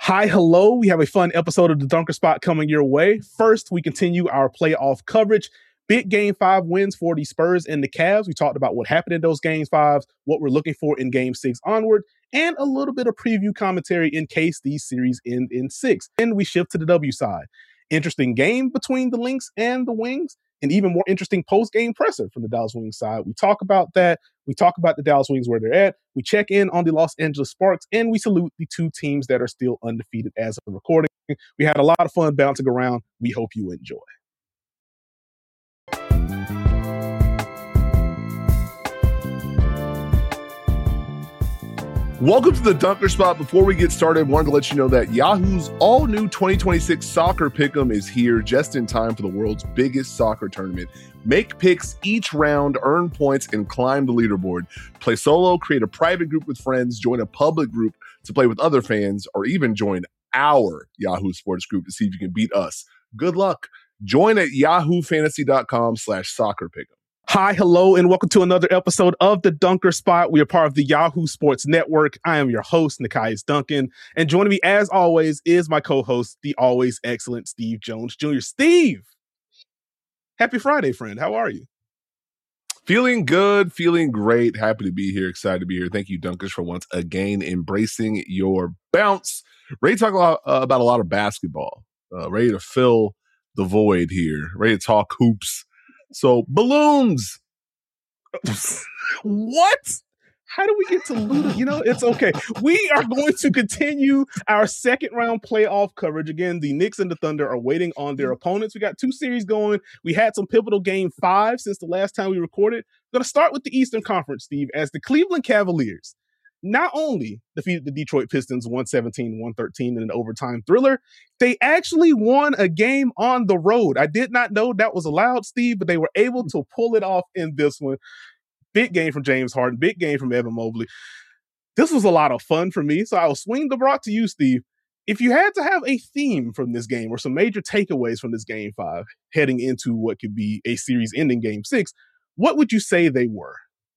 Hi, hello. We have a fun episode of the Dunker Spot coming your way. First, we continue our playoff coverage. Big Game 5 wins for the Spurs and the Cavs. We talked about what happened in those Game 5s, what we're looking for in Game 6 onward, and a little bit of preview commentary in case these series end in 6. Then we shift to the W side. Interesting game between the Lynx and the Wings, and even more interesting post-game presser from the Dallas Wings side. We talk about that. We talk about the Dallas Wings, where they're at. We check in on the Los Angeles Sparks, and we salute the two teams that are still undefeated as of recording. We had a lot of fun bouncing around. We hope you enjoy. Welcome to the Dunker Spot. Before we get started, I wanted to let you know that Yahoo's all-new 2026 Soccer Pick'em is here just in time for the world's biggest soccer tournament. Make picks each round, earn points, and climb the leaderboard. Play solo, create a private group with friends, join a public group to play with other fans, or even join our Yahoo Sports group to see if you can beat us. Good luck. Join at yahoofantasy.com/soccerpick'em. Hi, hello, and welcome to another episode of the Dunker Spot. We are part of the Yahoo Sports Network. I am your host, Nekias Duncan, and joining me, as always, is my co-host, the always excellent Steve Jones Jr. Steve, happy Friday, friend. How are you? Feeling good, feeling great. Happy to be here, excited to be here. Thank you, Dunkers, for once again embracing your bounce. Ready to talk about a lot of basketball. Ready to fill the void here. Ready to talk hoops. So, balloons. What? How do we get to Luda? You know, it's okay. We are going to continue our second round playoff coverage. Again, the Knicks and the Thunder are waiting on their opponents. We got two series going. We had some pivotal Game 5 since the last time we recorded. We're going to start with the Eastern Conference, Steve, as the Cleveland Cavaliers not only defeated the Detroit Pistons 117-113 in an overtime thriller, they actually won a game on the road. I did not know that was allowed, Steve, but they were able to pull it off in this one. Big game from James Harden, big game from Evan Mobley. This was a lot of fun for me, so I will swing the rock to you, Steve. If you had to have a theme from this game or some major takeaways from this Game 5 heading into what could be a series-ending Game 6, what would you say they were?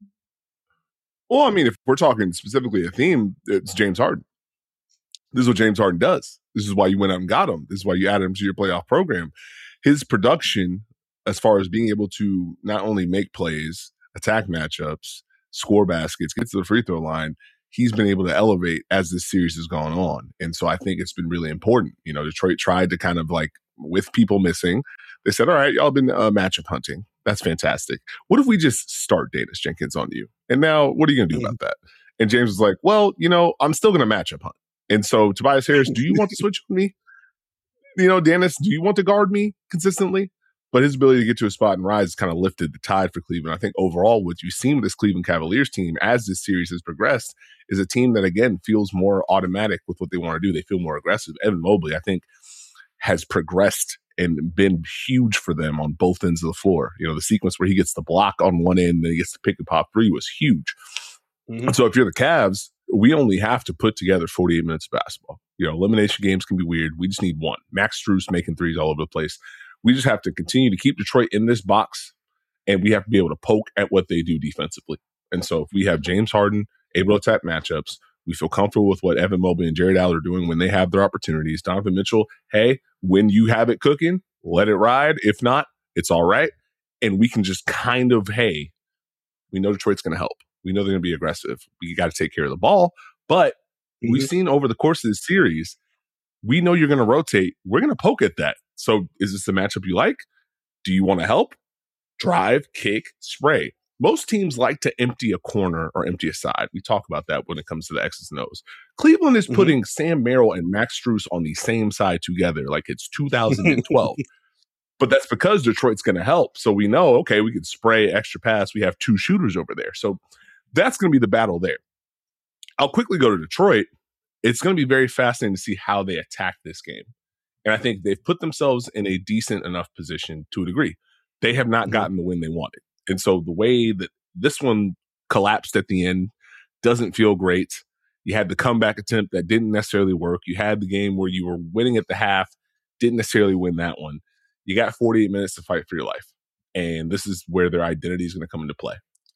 Well, I mean, if we're talking specifically a theme, it's James Harden. This is what James Harden does. This is why you went out and got him. This is why you added him to your playoff program. His production, as far as being able to not only make plays, attack matchups, score baskets, get to the free throw line, he's been able to elevate as this series has gone on. And so I think it's been really important. You know, Detroit tried to kind of like, with people missing, they said, all right, y'all been matchup hunting. That's fantastic. What if we just start Danis Jenkins on you? And now what are you going to do about that? And James was like, well, you know, I'm still going to matchup hunt. And so Tobias Harris, do you want to switch with me? You know, Danis, do you want to guard me consistently? But his ability to get to a spot and rise has kind of lifted the tide for Cleveland. I think overall what you've seen with this Cleveland Cavaliers team as this series has progressed is a team that, again, feels more automatic with what they want to do. They feel more aggressive. Evan Mobley, I think, has progressed and been huge for them on both ends of the floor. You know, the sequence where he gets the block on one end and then he gets the pick and pop three was huge. Mm-hmm. And so if you're the Cavs, we only have to put together 48 minutes of basketball. You know, elimination games can be weird. We just need one. Max Strus making threes all over the place. We just have to continue to keep Detroit in this box, and we have to be able to poke at what they do defensively. And so if we have James Harden able to attack matchups, we feel comfortable with what Evan Mobley and Jared Allen are doing when they have their opportunities. Donovan Mitchell, hey, when you have it cooking, let it ride. If not, it's all right. And we can just kind of, hey, we know Detroit's going to help. We know they're going to be aggressive. We got to take care of the ball. But we've seen over the course of this series, we know you're going to rotate. We're going to poke at that. So is this a matchup you like? Do you want to help? Drive, kick, spray. Most teams like to empty a corner or empty a side. We talk about that when it comes to the X's and O's. Cleveland is putting Sam Merrill and Max Strus on the same side together like it's 2012. But that's because Detroit's going to help. So we know, okay, we could spray extra pass. We have two shooters over there. So that's going to be the battle there. I'll quickly go to Detroit. It's going to be very fascinating to see how they attack this game. And I think they've put themselves in a decent enough position to a degree. They have not gotten the win they wanted. And so the way that this one collapsed at the end doesn't feel great. You had the comeback attempt that didn't necessarily work. You had the game where you were winning at the half, didn't necessarily win that one. You got 48 minutes to fight for your life. And this is where their identity is going to come into play.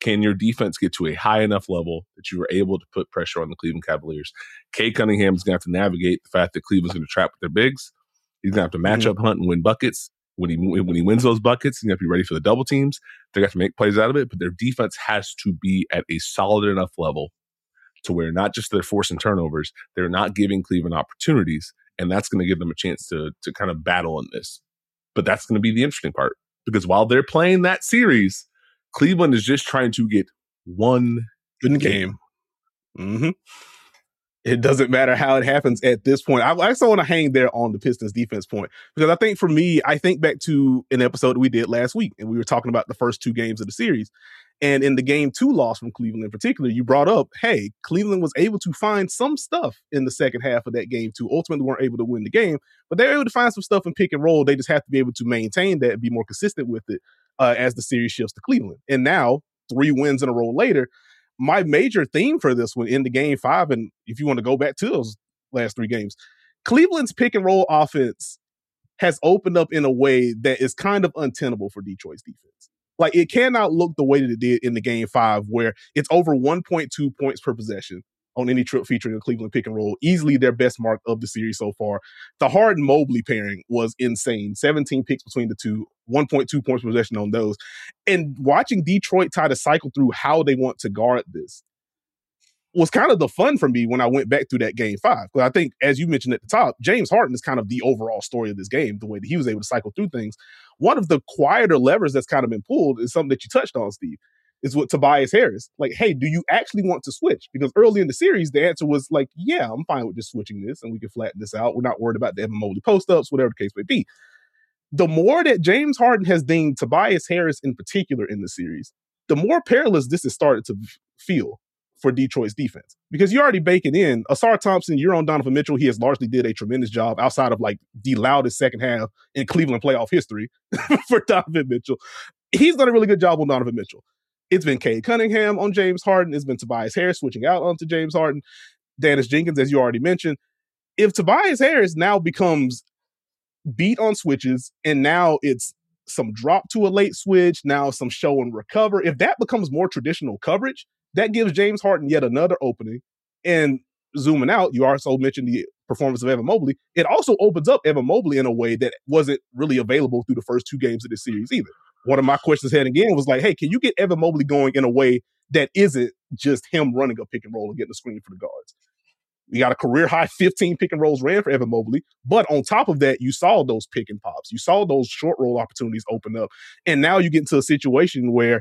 Can your defense get to a high enough level that you were able to put pressure on the Cleveland Cavaliers? Cade Cunningham is going to have to navigate the fact that Cleveland's going to trap with their bigs. He's going to have to match up hunt and win buckets. When he wins those buckets, he's going to have to be ready for the double teams. They're going to have to make plays out of it, but their defense has to be at a solid enough level to where not just they're forcing turnovers, they're not giving Cleveland opportunities, and that's going to give them a chance to kind of battle in this. But that's going to be the interesting part, because while they're playing that series, Cleveland is just trying to get one game. Mm-hmm. It doesn't matter how it happens at this point. I also want to hang there on the Pistons defense point, because I think for me, I think back to an episode we did last week, and we were talking about the first 2 games of the series. And in the game 2 loss from Cleveland in particular, you brought up, hey, Cleveland was able to find some stuff in the second half of that game 2. Ultimately weren't able to win the game, but they were able to find some stuff in pick and roll. They just have to be able to maintain that and be more consistent with it as the series shifts to Cleveland. And now, 3 wins in a row later, my major theme for this one in the game 5, and if you want to go back to those last 3 games, Cleveland's pick and roll offense has opened up in a way that is kind of untenable for Detroit's defense. Like, it cannot look the way that it did in the game 5, where it's over 1.2 points per possession on any trip featuring a Cleveland pick and roll, easily their best mark of the series so far. The Harden-Mobley pairing was insane. 17 picks between the two, 1.2 points per possession on those. And watching Detroit try to cycle through how they want to guard this was kind of the fun for me when I went back through that game 5. Because I think, as you mentioned at the top, James Harden is kind of the overall story of this game, the way that he was able to cycle through things. One of the quieter levers that's kind of been pulled is something that you touched on, Steve, is with Tobias Harris. Like, hey, do you actually want to switch? Because early in the series, the answer was like, yeah, I'm fine with just switching this and we can flatten this out. We're not worried about the Evan Mobley post-ups, whatever the case may be. The more that James Harden has dinged Tobias Harris in particular in the series, the more perilous this has started to feel for Detroit's defense. Because you're already baking in Ausar Thompson, you're on Donovan Mitchell. He has largely did a tremendous job outside of like the loudest second half in Cleveland playoff history for Donovan Mitchell. He's done a really good job on Donovan Mitchell. It's been Cade Cunningham on James Harden. It's been Tobias Harris switching out onto James Harden. Dennis Jenkins, as you already mentioned. If Tobias Harris now becomes beat on switches, and now it's some drop to a late switch, now some show and recover, if that becomes more traditional coverage, that gives James Harden yet another opening. And zooming out, you also mentioned the performance of Evan Mobley. It also opens up Evan Mobley in a way that wasn't really available through the first 2 games of this series either. One of my questions heading in was like, hey, can you get Evan Mobley going in a way that isn't just him running a pick and roll and getting a screen for the guards? We got a career high 15 pick and rolls ran for Evan Mobley. But on top of that, you saw those pick and pops. You saw those short roll opportunities open up. And now you get into a situation where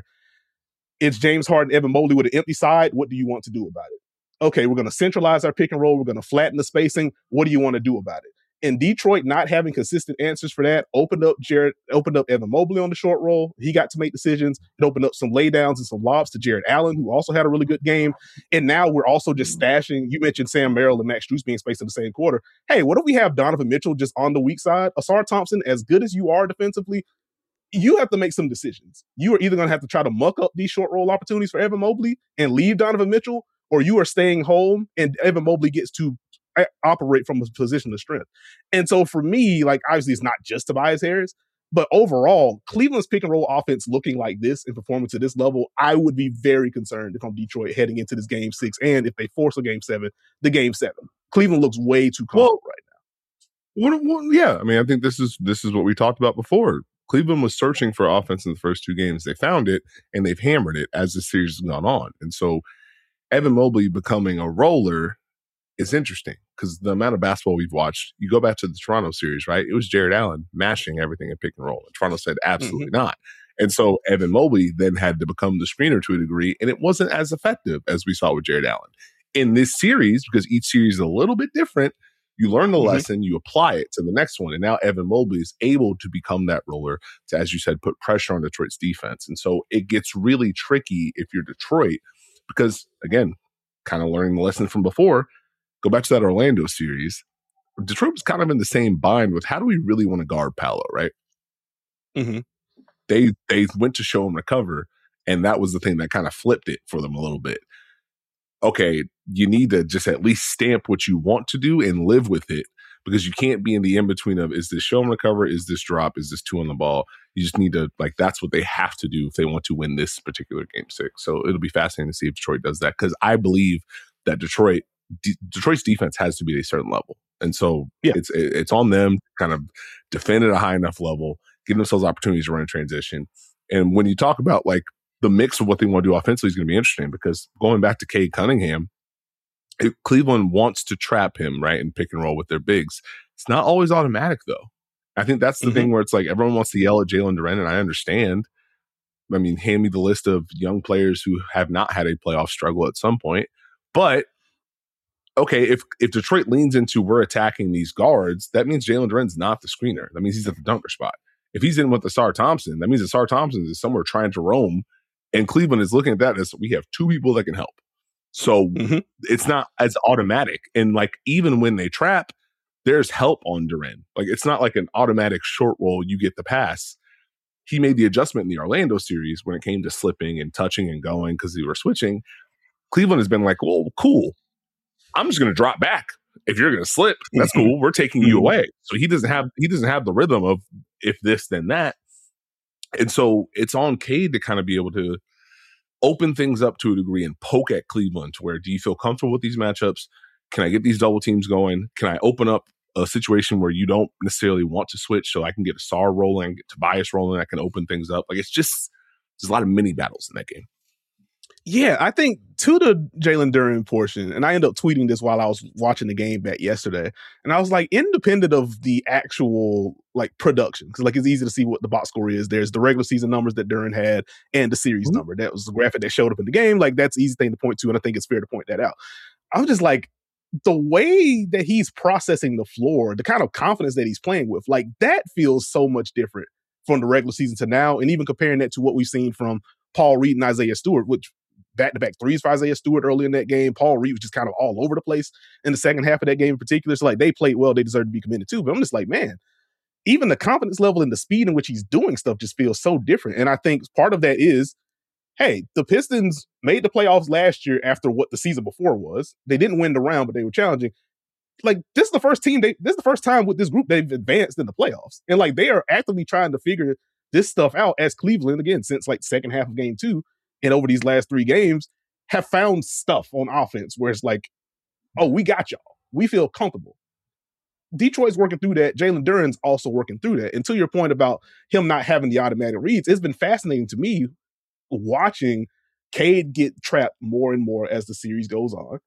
it's James Harden, Evan Mobley with an empty side. What do you want to do about it? Okay, we're going to centralize our pick and roll. We're going to flatten the spacing. What do you want to do about it? And Detroit not having consistent answers for that opened up Evan Mobley on the short roll. He got to make decisions. It opened up some laydowns and some lobs to Jared Allen, who also had a really good game. And now we're also just stashing. You mentioned Sam Merrill and Max Strus being spaced in the same quarter. Hey, what if we have Donovan Mitchell just on the weak side? Ausar Thompson, as good as you are defensively, you have to make some decisions. You are either going to have to try to muck up these short roll opportunities for Evan Mobley and leave Donovan Mitchell, or you are staying home and Evan Mobley gets to operate from a position of strength. And so for me, like, obviously it's not just Tobias Harris, but overall, Cleveland's pick and roll offense looking like this and performing to this level, I would be very concerned if I'm Detroit heading into this game 6, and if they force a game 7, the game 7. Cleveland looks way too comfortable right now. Well, yeah, I mean, I think this is what we talked about before. Cleveland was searching for offense in the first 2 games. They found it, and they've hammered it as the series has gone on. And so Evan Mobley becoming a roller is interesting, because the amount of basketball we've watched, you go back to the Toronto series, right? It was Jared Allen mashing everything in pick and roll. And Toronto said absolutely not. And so Evan Mobley then had to become the screener to a degree, and it wasn't as effective as we saw with Jared Allen. In this series, because each series is a little bit different, you learn the lesson, you apply it to the next one. And now Evan Mobley is able to become that roller to, as you said, put pressure on Detroit's defense. And so it gets really tricky if you're Detroit, because, again, kind of learning the lesson from before, go back to that Orlando series. Detroit was kind of in the same bind with, how do we really want to guard Paolo, right? They went to show and recover, and that was the thing that kind of flipped it for them a little bit. Okay, you need to just at least stamp what you want to do and live with it, because you can't be in the in-between of, is this show and recover? Is this drop? Is this 2 on the ball? You just need to, like, that's what they have to do if they want to win this particular game 6. So it'll be fascinating to see if Detroit does that, because I believe that Detroit's defense has to be at a certain level. And so it's on them to kind of defend at a high enough level, give themselves opportunities to run in transition. And when you talk about like the mix of what they want to do offensively is going to be interesting, because going back to Cade Cunningham, if Cleveland wants to trap him, right, and pick and roll with their bigs, it's not always automatic, though. I think that's the thing where it's like everyone wants to yell at Jalen Duren, and I understand. I mean, hand me the list of young players who have not had a playoff struggle at some point. But, okay, if Detroit leans into we're attacking these guards, that means Jalen Duren's not the screener. That means he's at the dunker spot. If he's in with the Ausar Thompson, that means the Ausar Thompson is somewhere trying to roam, and Cleveland is looking at that as we have 2 people that can help. So it's not as automatic. And like, even when they trap, there's help on Duren. Like, it's not like an automatic short roll, you get the pass. He made the adjustment in the Orlando series when it came to slipping and touching and going because they were switching. Cleveland has been like, well, cool. I'm just going to drop back. If you're going to slip, that's cool. We're taking you away. So he doesn't have the rhythm of if this, then that. And so it's on Cade to kind of be able to open things up to a degree and poke at Cleveland to where, do you feel comfortable with these matchups? Can I get these double teams going? Can I open up a situation where you don't necessarily want to switch so I can get Ausar rolling, get Tobias rolling, I can open things up? Like, there's a lot of mini battles in that game. Yeah, I think to the Jalen Duren portion, and I ended up tweeting this while I was watching the game back yesterday, and I was like, independent of the actual like production, because like it's easy to see what the box score is. There's the regular season numbers that Duren had and the series number. That was the graphic that showed up in the game. Like, that's an easy thing to point to, and I think it's fair to point that out. I was just like, the way that he's processing the floor, the kind of confidence that he's playing with, like, that feels so much different from the regular season to now, and even comparing that to what we've seen from Paul Reed and Isaiah Stewart, which back-to-back threes for Isaiah Stewart early in that game. Paul Reed was just kind of all over the place in the second half of that game in particular. So, like, they played well. They deserve to be commended too. But I'm just like, man, even the confidence level and the speed in which he's doing stuff just feels so different. And I think part of that is, hey, the Pistons made the playoffs last year after what the season before was. They didn't win the round, but they were challenging. Like, this is the first time with this group they've advanced in the playoffs. And, like, they are actively trying to figure this stuff out as Cleveland, again, since, like, second half of game 2. And over these last 3 games, have found stuff on offense where it's like, oh, we got y'all. We feel comfortable. Detroit's working through that. Jalen Duren's also working through that. And to your point about him not having the automatic reads, it's been fascinating to me watching Cade get trapped more and more as the series goes on.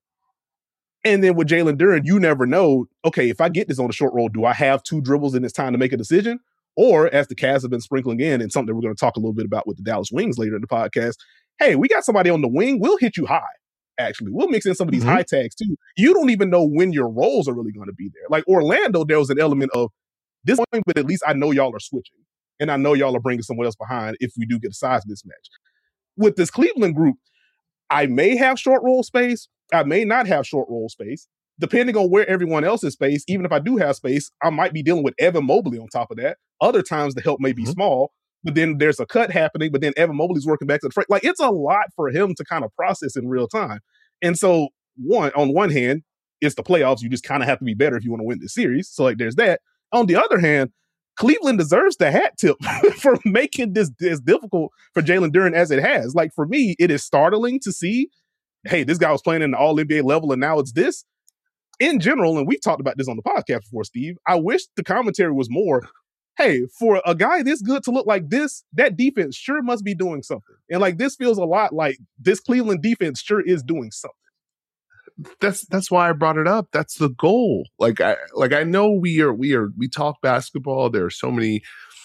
And then with Jalen Duren, you never know, okay, if I get this on a short roll, do I have 2 dribbles and it's time to make a decision? Or, as the Cavs have been sprinkling in, and something that we're going to talk a little bit about with the Dallas Wings later in the podcast, hey, we got somebody on the wing. We'll hit you high, actually. We'll mix in some of these high tags, too. You don't even know when your roles are really going to be there. Like Orlando, there was an element of this point, but at least I know y'all are switching. And I know y'all are bringing someone else behind if we do get a size mismatch. With this Cleveland group, I may have short roll space. I may not have short roll space. Depending on where everyone else is space, even if I do have space, I might be dealing with Evan Mobley on top of that. Other times the help may be small, but then there's a cut happening, but then Evan Mobley's working back to the front. Like, it's a lot for him to kind of process in real time. And so, on one hand, it's the playoffs. You just kind of have to be better if you want to win this series. So, like, there's that. On the other hand, Cleveland deserves the hat tip for making this as difficult for Jalen Duren as it has. Like, for me, it is startling to see, hey, this guy was playing in the all-NBA level and now it's this. In general, and we've talked about this on the podcast before, Steve, I wish the commentary was more, hey, for a guy this good to look like this, that defense sure must be doing something. And like, this feels a lot like this Cleveland defense sure is doing something. That's why I brought it up. That's the goal. Like I know we talk basketball. There are so many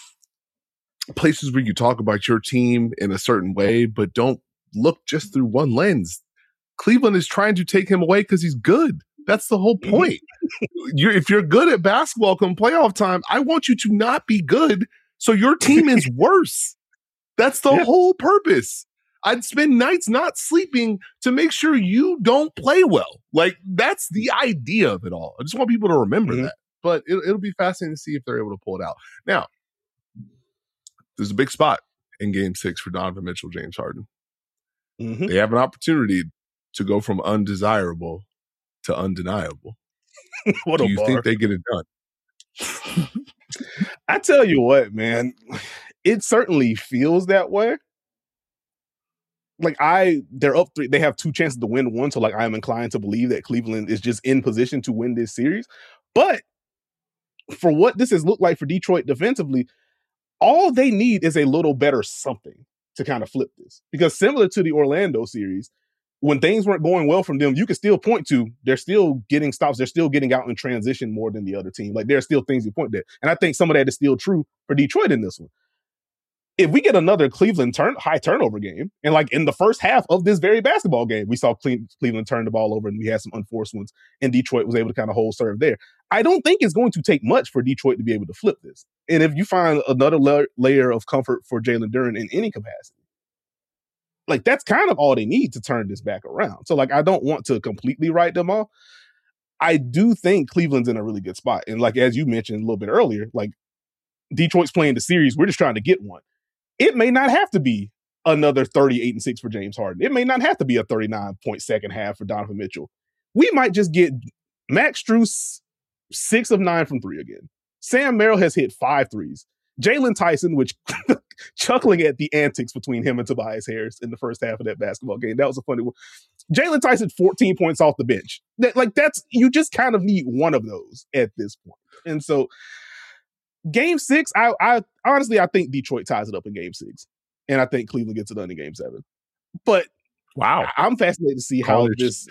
places where you talk about your team in a certain way, but don't look just through one lens. Cleveland is trying to take him away because he's good. That's the whole point. If you're good at basketball come playoff time, I want you to not be good so your team is worse. That's the whole purpose. I'd spend nights not sleeping to make sure you don't play well. Like, that's the idea of it all. I just want people to remember that. But it'll be fascinating to see if they're able to pull it out. Now, there's a big spot in Game 6 for Donovan Mitchell, James Harden. They have an opportunity to go from undesirable to undeniable. What Do a you bar. think they get it done? I tell you what, man, it certainly feels that way. Like they're up 3. They have 2 chances to win one. So like I am inclined to believe that Cleveland is just in position to win this series. But for what this has looked like for Detroit defensively, all they need is a little better something to kind of flip this. Because similar to the Orlando series, when things weren't going well from them, you could still point to they're still getting stops. They're still getting out in transition more than the other team. Like there are still things you point to. And I think some of that is still true for Detroit in this one. If we get another Cleveland high turnover game, and like in the first half of this very basketball game, we saw Cleveland turn the ball over and we had some unforced ones, and Detroit was able to kind of hold serve there. I don't think it's going to take much for Detroit to be able to flip this. And if you find another layer of comfort for Jalen Duren in any capacity, like that's kind of all they need to turn this back around. So like I don't want to completely write them off. I do think Cleveland's in a really good spot. And like as you mentioned a little bit earlier, like Detroit's playing the series, we're just trying to get one. It may not have to be another 38-6 for James Harden. It may not have to be a 39-point second half for Donovan Mitchell. We might just get Max Strus 6 of 9 from 3 again. Sam Merrill has hit 5 threes. Jalen Tyson, which chuckling at the antics between him and Tobias Harris in the first half of that basketball game. That was a funny one. Jalen Tyson, 14 points off the bench. You just kind of need one of those at this point. And so Game 6, I honestly, I think Detroit ties it up in Game 6. And I think Cleveland gets it done in Game 7. But wow, I'm fascinated to see how this...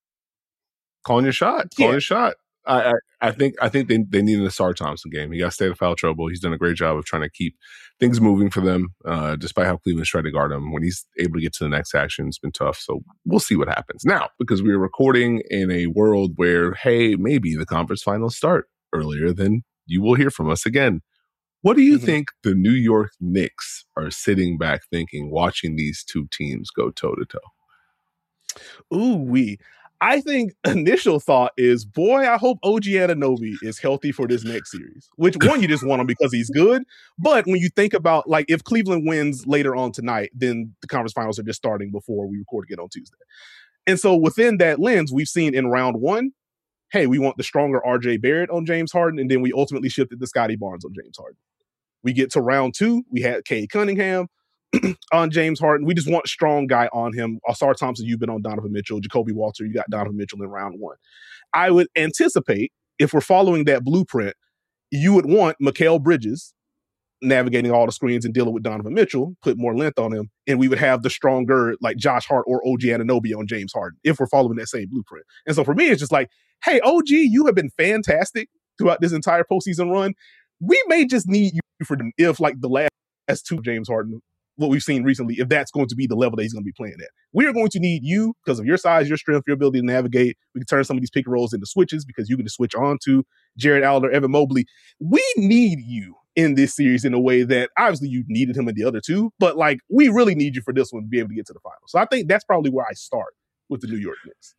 Calling your shot. Calling your shot. I think they need an Asar Thompson game. He got stayed out of foul trouble. He's done a great job of trying to keep things moving for them, despite how Cleveland's tried to guard him. When he's able to get to the next action, it's been tough. So we'll see what happens. Now, because we are recording in a world where, hey, maybe the conference finals start earlier than you will hear from us again. What do you think the New York Knicks are sitting back thinking, watching these two teams go toe-to-toe? I think initial thought is, boy, I hope OG Anunoby is healthy for this next series. Which one, you just want him because he's good. But when you think about, like, if Cleveland wins later on tonight, then the conference finals are just starting before we record again on Tuesday. And so within that lens, we've seen in round 1, hey, we want the stronger RJ Barrett on James Harden, and then we ultimately shifted to Scotty Barnes on James Harden. We get to round 2, we had Cade Cunningham on James Harden. We just want a strong guy on him. Asar Thompson, you've been on Donovan Mitchell. Jacoby Walter, you got Donovan Mitchell in round 1. I would anticipate, if we're following that blueprint, you would want Mikal Bridges navigating all the screens and dealing with Donovan Mitchell, put more length on him, and we would have the stronger, like Josh Hart or OG Anunoby on James Harden, if we're following that same blueprint. And so for me, it's just like, hey, OG, you have been fantastic throughout this entire postseason run. We may just need you for them if, like, the last 2 James Harden, what we've seen recently, if that's going to be the level that he's going to be playing at. We are going to need you because of your size, your strength, your ability to navigate. We can turn some of these pick and rolls into switches because you can just switch on to Jared Allen or Evan Mobley. We need you in this series in a way that obviously you needed him in the other 2, but like we really need you for this one to be able to get to the final. So I think that's probably where I start with the New York Knicks.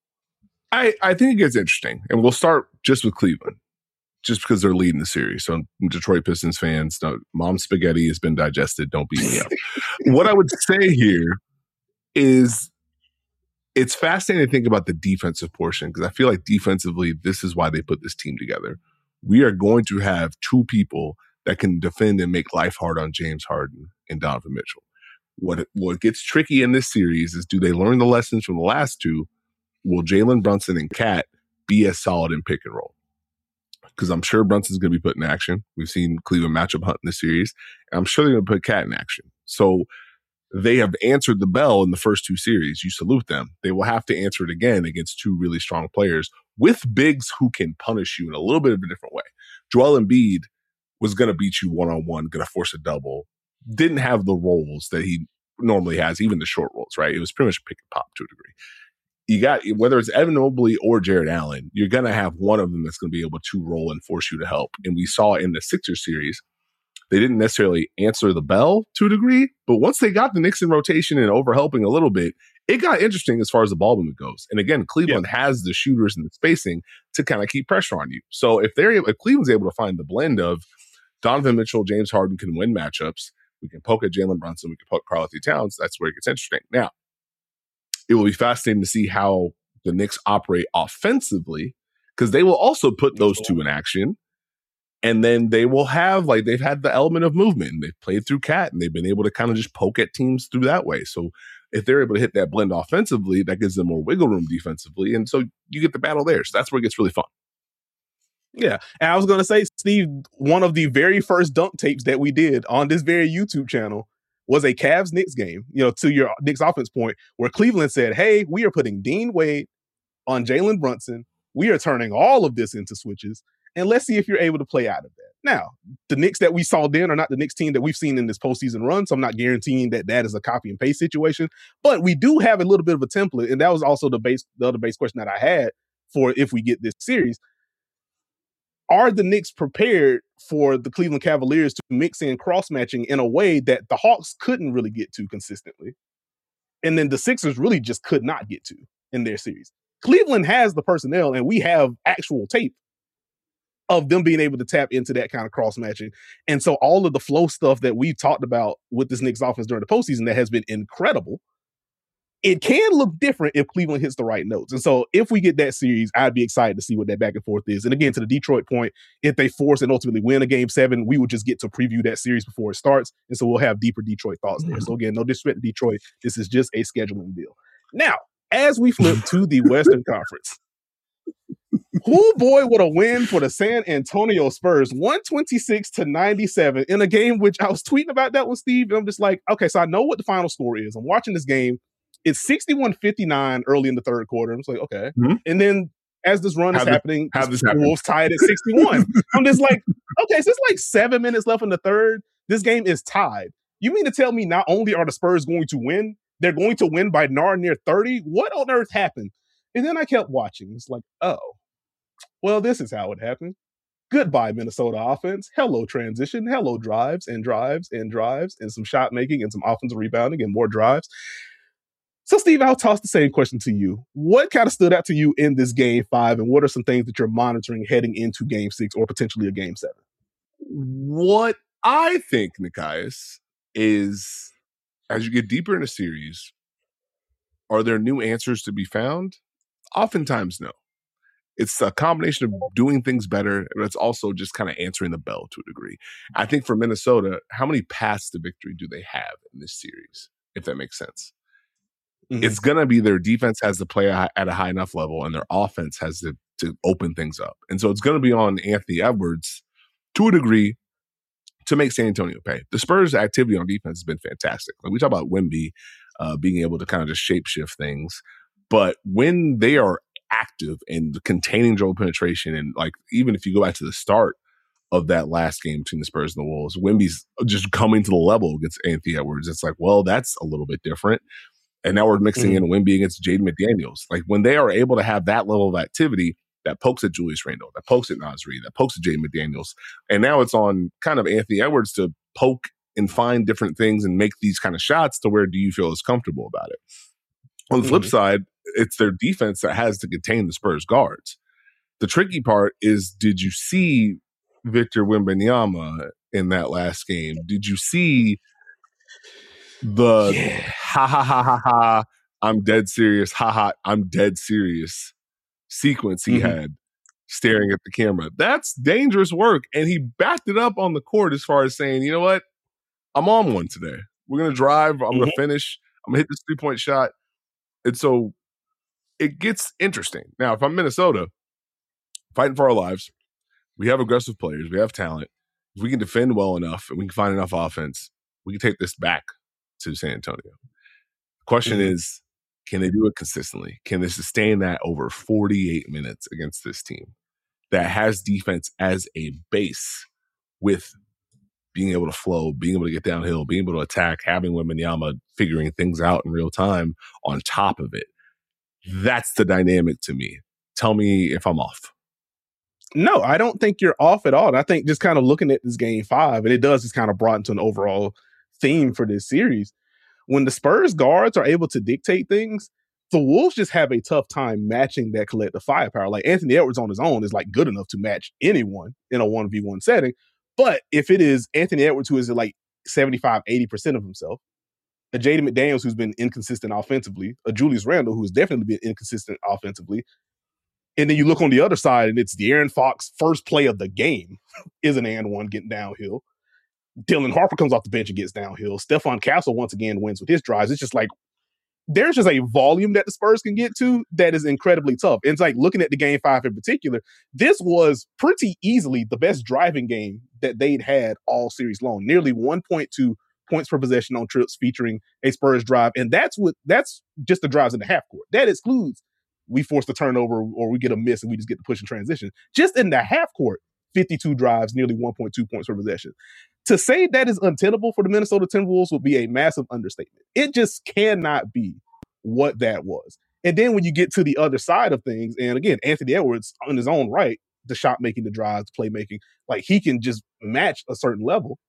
I think it gets interesting, and we'll start just with Cleveland. Just because they're leading the series. So Detroit Pistons fans, Mom's spaghetti has been digested. Don't beat me up. What I would say here is it's fascinating to think about the defensive portion because I feel like defensively, this is why they put this team together. We are going to have 2 people that can defend and make life hard on James Harden and Donovan Mitchell. What gets tricky in this series is, do they learn the lessons from the last 2? Will Jalen Brunson and Cat be as solid in pick and roll? Because I'm sure Brunson's going to be put in action. We've seen Cleveland matchup hunt in this series. And I'm sure they're going to put Cat in action. So they have answered the bell in the first 2 series. You salute them. They will have to answer it again against 2 really strong players with bigs who can punish you in a little bit of a different way. Joel Embiid was going to beat you one-on-one, going to force a double. Didn't have the roles that he normally has, even the short roles, right? It was pretty much pick and pop to a degree. You got, whether it's Evan Mobley or Jared Allen, you're going to have one of them that's going to be able to roll and force you to help. And we saw in the Sixers series, they didn't necessarily answer the bell to a degree, but once they got the Knicks in rotation and overhelping a little bit, it got interesting as far as the ball movement goes. And again, Cleveland has the shooters and the spacing to kind of keep pressure on you. So if Cleveland's able to find the blend of Donovan Mitchell, James Harden can win matchups, we can poke at Jalen Brunson, we can poke Karl-Anthony Towns, that's where it gets interesting. Now, it will be fascinating to see how the Knicks operate offensively, because they will also put those two in action. And then they will have, like, they've had the element of movement. And they've played through Cat, and they've been able to kind of just poke at teams through that way. So if they're able to hit that blend offensively, that gives them more wiggle room defensively. And so you get the battle there. So that's where it gets really fun. Yeah. And I was going to say, Steve, one of the very first dunk tapes that we did on this very YouTube channel was a Cavs-Knicks game, to your Knicks offense point, where Cleveland said, hey, we are putting Dean Wade on Jalen Brunson. We are turning all of this into switches. And let's see if you're able to play out of that. Now, the Knicks that we saw then are not the Knicks team that we've seen in this postseason run, so I'm not guaranteeing that that is a copy and paste situation. But we do have a little bit of a template, and that was also the other base question that I had for if we get this series. Are the Knicks prepared for the Cleveland Cavaliers to mix in cross-matching in a way that the Hawks couldn't really get to consistently? And then the Sixers really just could not get to in their series. Cleveland has the personnel, and we have actual tape of them being able to tap into that kind of cross-matching. And so all of the flow stuff that we talked about with this Knicks offense during the postseason that has been incredible, it can look different if Cleveland hits the right notes. And so if we get that series, I'd be excited to see what that back and forth is. And again, to the Detroit point, if they force and ultimately win a game 7, we would just get to preview that series before it starts. And so we'll have deeper Detroit thoughts there. So again, no disrespect to Detroit. This is just a scheduling deal. Now, as we flip to the Western Conference, oh boy, what a win for the San Antonio Spurs, 126-97 in a game which I was tweeting about that one, Steve, and I'm just like, okay, so I know what the final score is. I'm watching this game. It's 61-59 early in the third quarter. I'm just like, okay. Mm-hmm. And then as this run is happening, the Wolves tied at 61. I'm just like, okay, so it's like 7 minutes left in the third. This game is tied. You mean to tell me not only are the Spurs going to win, they're going to win by darn near 30? What on earth happened? And then I kept watching. It's like, oh, well, this is how it happened. Goodbye, Minnesota offense. Hello, transition. Hello, drives and drives and drives and some shot making and some offensive rebounding and more drives. So, Steve, I'll toss the same question to you. What kind of stood out to you in this game 5, and what are some things that you're monitoring heading into game 6 or potentially a game 7? What I think, Nikias, is as you get deeper in a series, are there new answers to be found? Oftentimes, no. It's a combination of doing things better, but it's also just kind of answering the bell to a degree. I think for Minnesota, how many paths to victory do they have in this series, if that makes sense? Mm-hmm. It's going to be their defense has to play at a high enough level, and their offense has to open things up. And so it's going to be on Anthony Edwards to a degree to make San Antonio pay. The Spurs' activity on defense has been fantastic. Like we talk about Wemby being able to kind of just shapeshift things. But when they are active and containing dribble penetration, and like even if you go back to the start of that last game between the Spurs and the Wolves, Wemby's just coming to the level against Anthony Edwards. It's like, well, that's a little bit different. And now we're mixing in Wemby against Jaden McDaniels. Like when they are able to have that level of activity that pokes at Julius Randle, that pokes at Naz Reid, that pokes at Jaden McDaniels, and now it's on kind of Anthony Edwards to poke and find different things and make these kind of shots to where do you feel is comfortable about it. On the flip side, it's their defense that has to contain the Spurs guards. The tricky part is, did you see Victor Wembanyama in that last game? Did you see the ha ha ha ha ha, I'm dead serious, ha ha, I'm dead serious sequence he had staring at the camera? That's dangerous work. And he backed it up on the court as far as saying, you know what? I'm on one today. We're going to drive. I'm going to finish. I'm going to hit this 3-point shot. And so it gets interesting. Now, if I'm Minnesota, fighting for our lives, we have aggressive players, we have talent. If we can defend well enough and we can find enough offense, we can take this back to San Antonio. The question is, can they do it consistently? Can they sustain that over 48 minutes against this team that has defense as a base with being able to flow, being able to get downhill, being able to attack, having Wembanyama figuring things out in real time on top of it? That's the dynamic to me. Tell me if I'm off. No, I don't think you're off at all. And I think just kind of looking at this game 5, and it does just kind of brought into an overall theme for this series. When the Spurs guards are able to dictate things, the Wolves just have a tough time matching that collective firepower. Like Anthony Edwards on his own is like good enough to match anyone in a 1v1 setting. But if it is Anthony Edwards, who is at like 75, 80% of himself, a Jaden McDaniels who's been inconsistent offensively, a Julius Randle who's definitely been inconsistent offensively, And then you look on the other side, and it's De'Aaron Fox first play of the game is an and one getting downhill. Dylan Harper comes off the bench and gets downhill. Stephon Castle once again wins with his drives. It's just like there's just a volume that the Spurs can get to that is incredibly tough. And it's like looking at the game 5 in particular, this was pretty easily the best driving game that they'd had all series long. Nearly 1.2 points per possession on trips featuring a Spurs drive. And that's just the drives in the half court. That excludes we force the turnover or we get a miss and we just get the push and transition. Just in the half court, 52 drives, nearly 1.2 points per possession. To say that is untenable for the Minnesota Timberwolves would be a massive understatement. It just cannot be what that was. And then when you get to the other side of things, and again, Anthony Edwards on his own right, the shot making, the drives, the playmaking, like he can just match a certain level.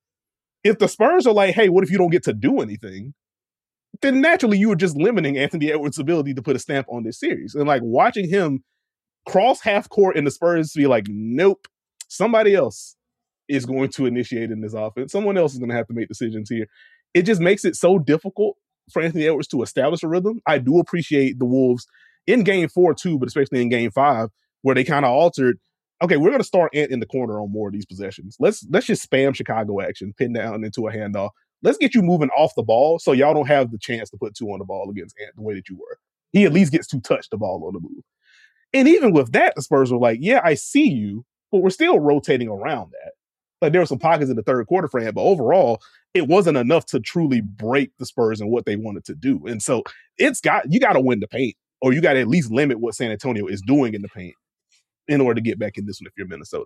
If the Spurs are like, hey, what if you don't get to do anything? Then naturally you are just limiting Anthony Edwards' ability to put a stamp on this series. And like watching him cross half court and the Spurs be like, nope, somebody else is going to initiate in this offense. Someone else is going to have to make decisions here. It just makes it so difficult for Anthony Edwards to establish a rhythm. I do appreciate the Wolves in game 4 too, but especially in game 5, where they kind of altered, okay, we're going to start Ant in the corner on more of these possessions. Let's just spam Chicago action, pin down into a handoff. Let's get you moving off the ball so y'all don't have the chance to put 2 on the ball against Ant the way that you were. He at least gets to touch the ball on the move. And even with that, the Spurs were like, yeah, I see you, but we're still rotating around that. Like there were some pockets in the third quarter for him, but overall, it wasn't enough to truly break the Spurs and what they wanted to do. And so you got to win the paint, or you got to at least limit what San Antonio is doing in the paint in order to get back in this one if you're Minnesota.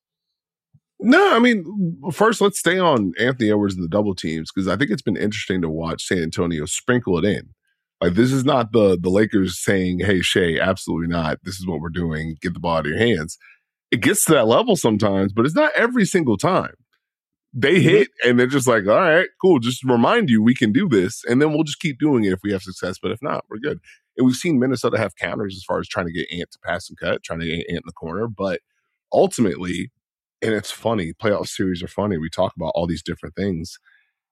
No, I mean, first let's stay on Anthony Edwards and the double teams, because I think it's been interesting to watch San Antonio sprinkle it in. Like this is not the Lakers saying, hey, Shea, absolutely not. This is what we're doing. Get the ball out of your hands. It gets to that level sometimes, but it's not every single time. They hit and they're just like, all right, cool. Just remind you we can do this. And then we'll just keep doing it if we have success. But if not, we're good. And we've seen Minnesota have counters as far as trying to get Ant to pass and cut, trying to get Ant in the corner. But ultimately, and it's funny, playoff series are funny. We talk about all these different things.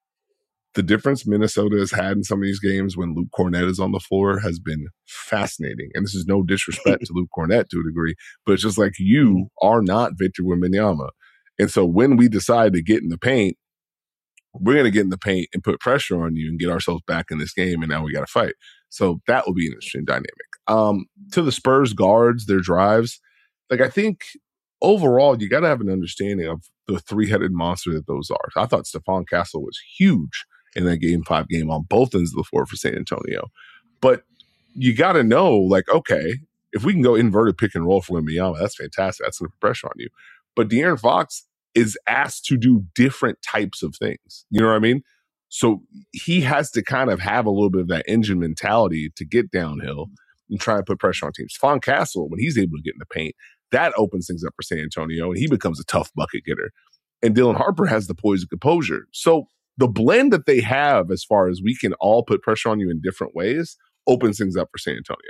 The difference Minnesota has had in some of these games when Luke Kornet is on the floor has been fascinating. And this is no disrespect to Luke Kornet to a degree, but it's just like you are not Victor Wembanyama. And so when we decide to get in the paint, we're going to get in the paint and put pressure on you and get ourselves back in this game. And now we got to fight. So that will be an interesting dynamic. To the Spurs guards, their drives, like I think overall, you got to have an understanding of the 3-headed monster that those are. I thought Stephon Castle was huge in that game 5 game on both ends of the floor for San Antonio. But you got to know, like, okay, if we can go inverted pick and roll for Wembanyama, that's fantastic. That's going to put pressure on you. But De'Aaron Fox is asked to do different types of things. You know what I mean? So he has to kind of have a little bit of that engine mentality to get downhill and try and put pressure on teams. Stephon Castle, when he's able to get in the paint, that opens things up for San Antonio, and he becomes a tough bucket getter. And Dylan Harper has the poise and composure. So the blend that they have as far as we can all put pressure on you in different ways opens things up for San Antonio.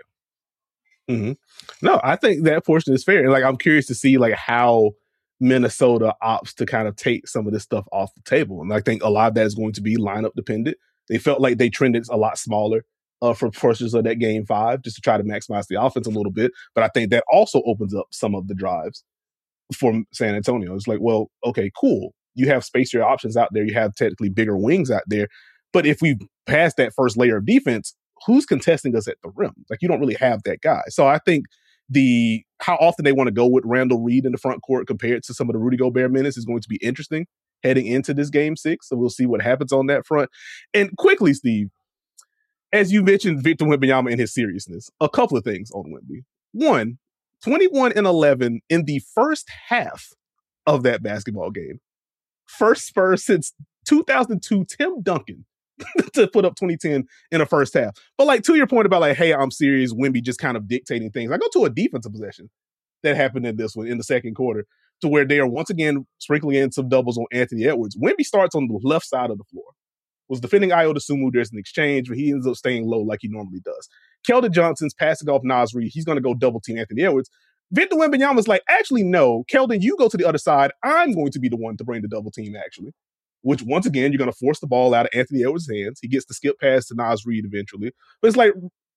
Mm-hmm. No, I think that portion is fair. And like, I'm curious to see like how Minnesota opts to kind of take some of this stuff off the table. And I think a lot of that is going to be lineup dependent. They felt like they trended a lot smaller for portions of that game 5 just to try to maximize the offense a little bit. But I think that also opens up some of the drives for San Antonio. It's like, well, okay, cool. You have spacier options out there. You have technically bigger wings out there. But if we pass that first layer of defense, who's contesting us at the rim? Like, you don't really have that guy. So I think how often they want to go with Randall Reed in the front court compared to some of the Rudy Gobert minutes is going to be interesting heading into this game 6. So we'll see what happens on that front. And quickly, Steve, as you mentioned Victor Wembanyama and his seriousness, a couple of things on Wemby. 1, 21-11 in the first half of that basketball game. First Spurs since 2002, Tim Duncan to put up 2010 in the first half. But like to your point about like, hey, I'm serious, Wemby just kind of dictating things. I go to a defensive possession that happened in this one in the second quarter to where they are once again sprinkling in some doubles on Anthony Edwards. Wemby starts on the left side of the floor. Was defending Ayo Dosunmu. There's an exchange, but he ends up staying low like he normally does. Keldon Johnson's passing off Naz Reid. He's going to go double team Anthony Edwards. Victor Wembanyama's like, actually, no, Keldon, you go to the other side. I'm going to be the one to bring the double team, actually. Which, once again, you're going to force the ball out of Anthony Edwards' hands. He gets the skip pass to Naz Reid eventually. But it's like,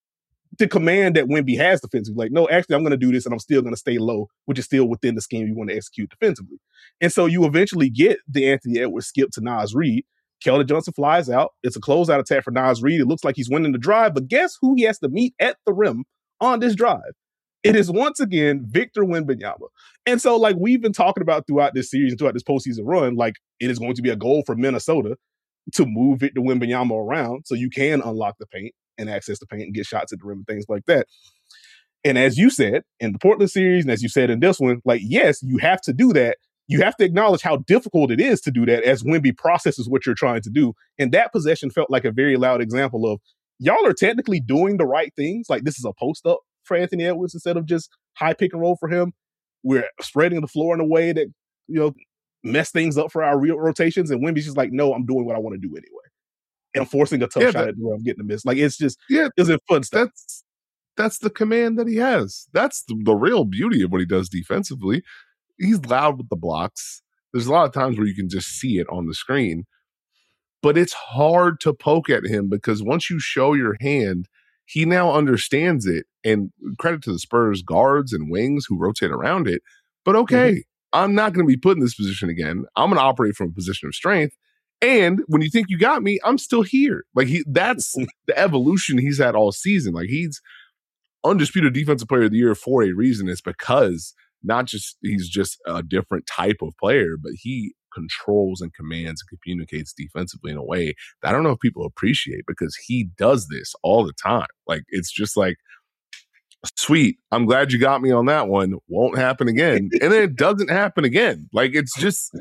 the command that Wemby has defensively. Like, no, actually, I'm going to do this and I'm still going to stay low, which is still within the scheme you want to execute defensively. And so you eventually get the Anthony Edwards skip to Naz Reid. Keldon Johnson flies out. It's a closeout attack for Naz Reid. It looks like he's winning the drive, but guess who he has to meet at the rim on this drive? It is once again Victor Wembanyama. And so, like, we've been talking about throughout this series and throughout this postseason run, like, it is going to be a goal for Minnesota to move Victor Wembanyama around so you can unlock the paint and access the paint and get shots at the rim and things like that. And as you said in the Portland series, and as you said in this one, like, yes, you have to do that. You have to acknowledge how difficult it is to do that as Wemby processes what you're trying to do. And that possession felt like a very loud example of y'all are technically doing the right things. Like, this is a post up for Anthony Edwards instead of just high pick and roll for him. We're spreading the floor in a way that, mess things up for our real rotations. And Wemby's just like, no, I'm doing what I want to do anyway. And I'm forcing a tough shot at the rim, getting a miss. Like, it's just, it's fun stuff. That's the command that he has. That's the real beauty of what he does defensively. He's loud with the blocks. There's a lot of times where you can just see it on the screen, but it's hard to poke at him because once you show your hand, he now understands it. And credit to the Spurs guards and wings who rotate around it. But okay, I'm not going to be put in this position again. I'm going to operate from a position of strength. And when you think you got me, I'm still here. Like, that's the evolution he's had all season. Like, he's undisputed defensive player of the year for a reason. It's because not just he's just a different type of player, but he controls and commands and communicates defensively in a way that I don't know if people appreciate because he does this all the time. Like, it's just like, sweet, I'm glad you got me on that one. Won't happen again. And then it doesn't happen again. Like, it's just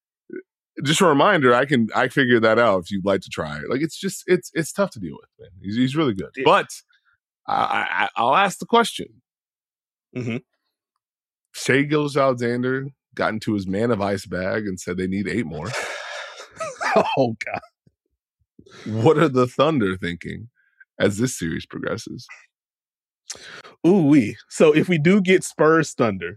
a reminder. I figured that out if you'd like to try it. Like, it's tough to deal with, man. He's really good. But I'll ask the question. Shai Gilgeous-Alexander got into his Man of Ice bag and said they need 8 more. Oh, God. What are the Thunder thinking as this series progresses? Ooh-wee. So if we do get Spurs Thunder,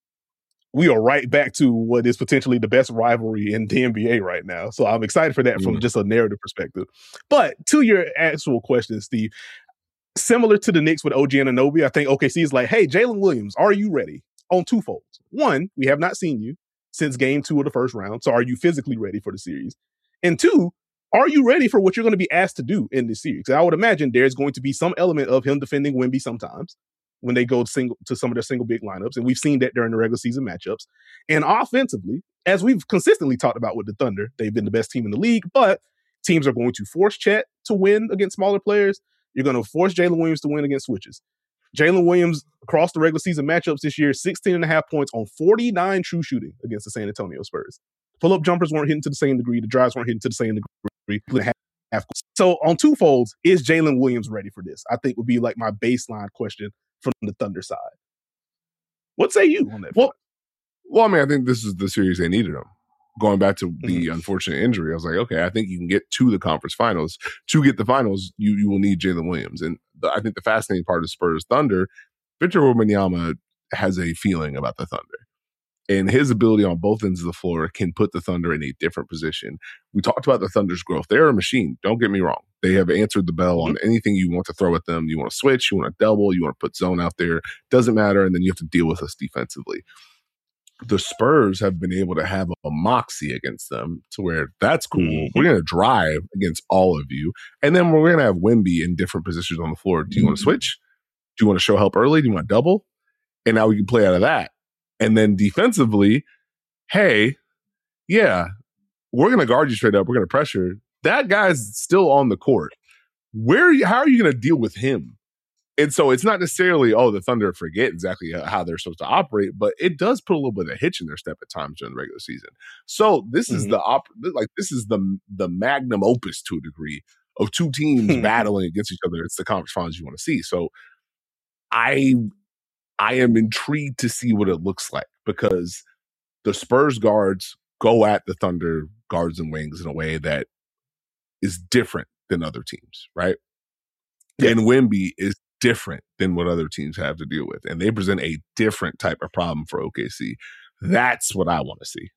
we are right back to what is potentially the best rivalry in the NBA right now. So I'm excited for that from just a narrative perspective. But to your actual question, Steve, similar to the Knicks with OG Anunoby, I think OKC is like, hey, Jalen Williams, are you ready? On two folds. One, we have not seen you since game 2 of the first round. So are you physically ready for the series? And 2, are you ready for what you're going to be asked to do in this series? I would imagine there's going to be some element of him defending Wemby sometimes when they go to some of their single big lineups. And we've seen that during the regular season matchups. And offensively, as we've consistently talked about with the Thunder, they've been the best team in the league, but teams are going to force Chet to win against smaller players. You're going to force Jalen Williams to win against switches. Jalen Williams, across the regular season matchups this year, 16.5 points on 49 true shooting against the San Antonio Spurs. Pull-up jumpers weren't hitting to the same degree. The drives weren't hitting to the same degree. So on two folds, is Jalen Williams ready for this? I think would be like my baseline question from the Thunder side. What say you on that? Well, I mean, I think this is the series they needed him. Going back to the unfortunate injury, I was like, okay, I think you can get to the conference finals. To get the finals, you will need Jalen Williams. And I think the fascinating part of Spurs Thunder, Victor Wembanyama has a feeling about the Thunder. And his ability on both ends of the floor can put the Thunder in a different position. We talked about the Thunder's growth. They're a machine. Don't get me wrong. They have answered the bell on anything you want to throw at them. You want to switch, you want to double, you want to put zone out there. Doesn't matter. And then you have to deal with us defensively. The Spurs have been able to have a moxie against them to where that's cool. We're going to drive against all of you. And then we're going to have Wemby in different positions on the floor. Do you want to switch? Do you want to show help early? Do you want to double? And now we can play out of that. And then defensively, hey, yeah, we're going to guard you straight up. We're going to pressure. That guy's still on the court. How are you going to deal with him? And so it's not necessarily, the Thunder forget exactly how they're supposed to operate, but it does put a little bit of hitch in their step at times during the regular season. So this is this is the magnum opus to a degree of two teams battling against each other. It's the conference finals you want to see. So I am intrigued to see what it looks like because the Spurs guards go at the Thunder guards and wings in a way that is different than other teams, right? Yeah. And Wemby is different than what other teams have to deal with. And they present a different type of problem for OKC. That's what I want to see.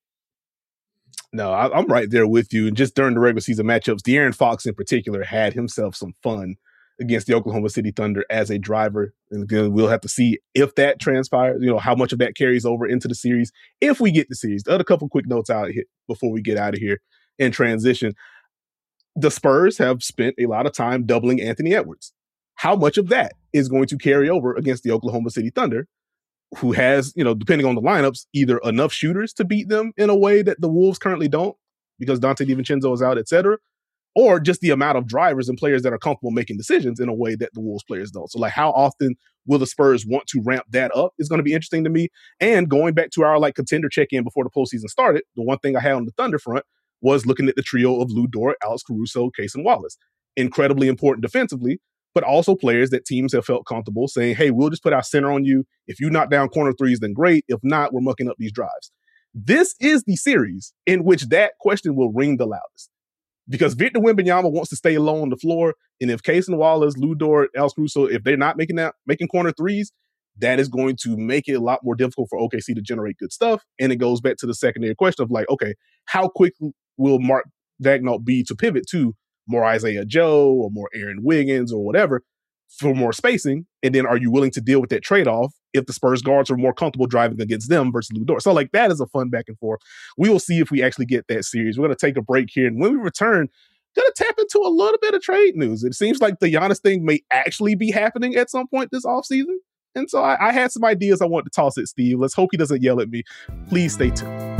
No, I'm right there with you. And just during the regular season matchups, De'Aaron Fox in particular had himself some fun against the Oklahoma City Thunder as a driver. And again, we'll have to see if that transpires, how much of that carries over into the series, if we get the series. The other couple quick notes out here before we get out of here and transition. The Spurs have spent a lot of time doubling Anthony Edwards. How much of that is going to carry over against the Oklahoma City Thunder, who has, depending on the lineups, either enough shooters to beat them in a way that the Wolves currently don't, because Dante DiVincenzo is out, et cetera, or just the amount of drivers and players that are comfortable making decisions in a way that the Wolves players don't. So, like, how often will the Spurs want to ramp that up is going to be interesting to me. And going back to our, contender check-in before the postseason started, the one thing I had on the Thunder front was looking at the trio of Lou Dort, Alex Caruso, Cason Wallace. Incredibly important defensively, but also players that teams have felt comfortable saying, hey, we'll just put our center on you. If you knock down corner threes, then great. If not, we're mucking up these drives. This is the series in which that question will ring the loudest. Because Victor Wembanyama wants to stay low on the floor, and if Cason Wallace, Lou Dort, Alex Caruso, if they're not making corner threes, that is going to make it a lot more difficult for OKC to generate good stuff. And it goes back to the secondary question of okay, how quick will Mark Daigneault be to pivot to more Isaiah Joe or more Aaron Wiggins or whatever for more spacing? And then are you willing to deal with that trade-off if the Spurs guards are more comfortable driving against them versus Lou Dort? So that is a fun back and forth. We will see if we actually get that series. We're going to take a break here. And when we return, going to tap into a little bit of trade news. It seems like the Giannis thing may actually be happening at some point this offseason. And so I had some ideas I want to toss at Steve. Let's hope he doesn't yell at me. Please stay tuned.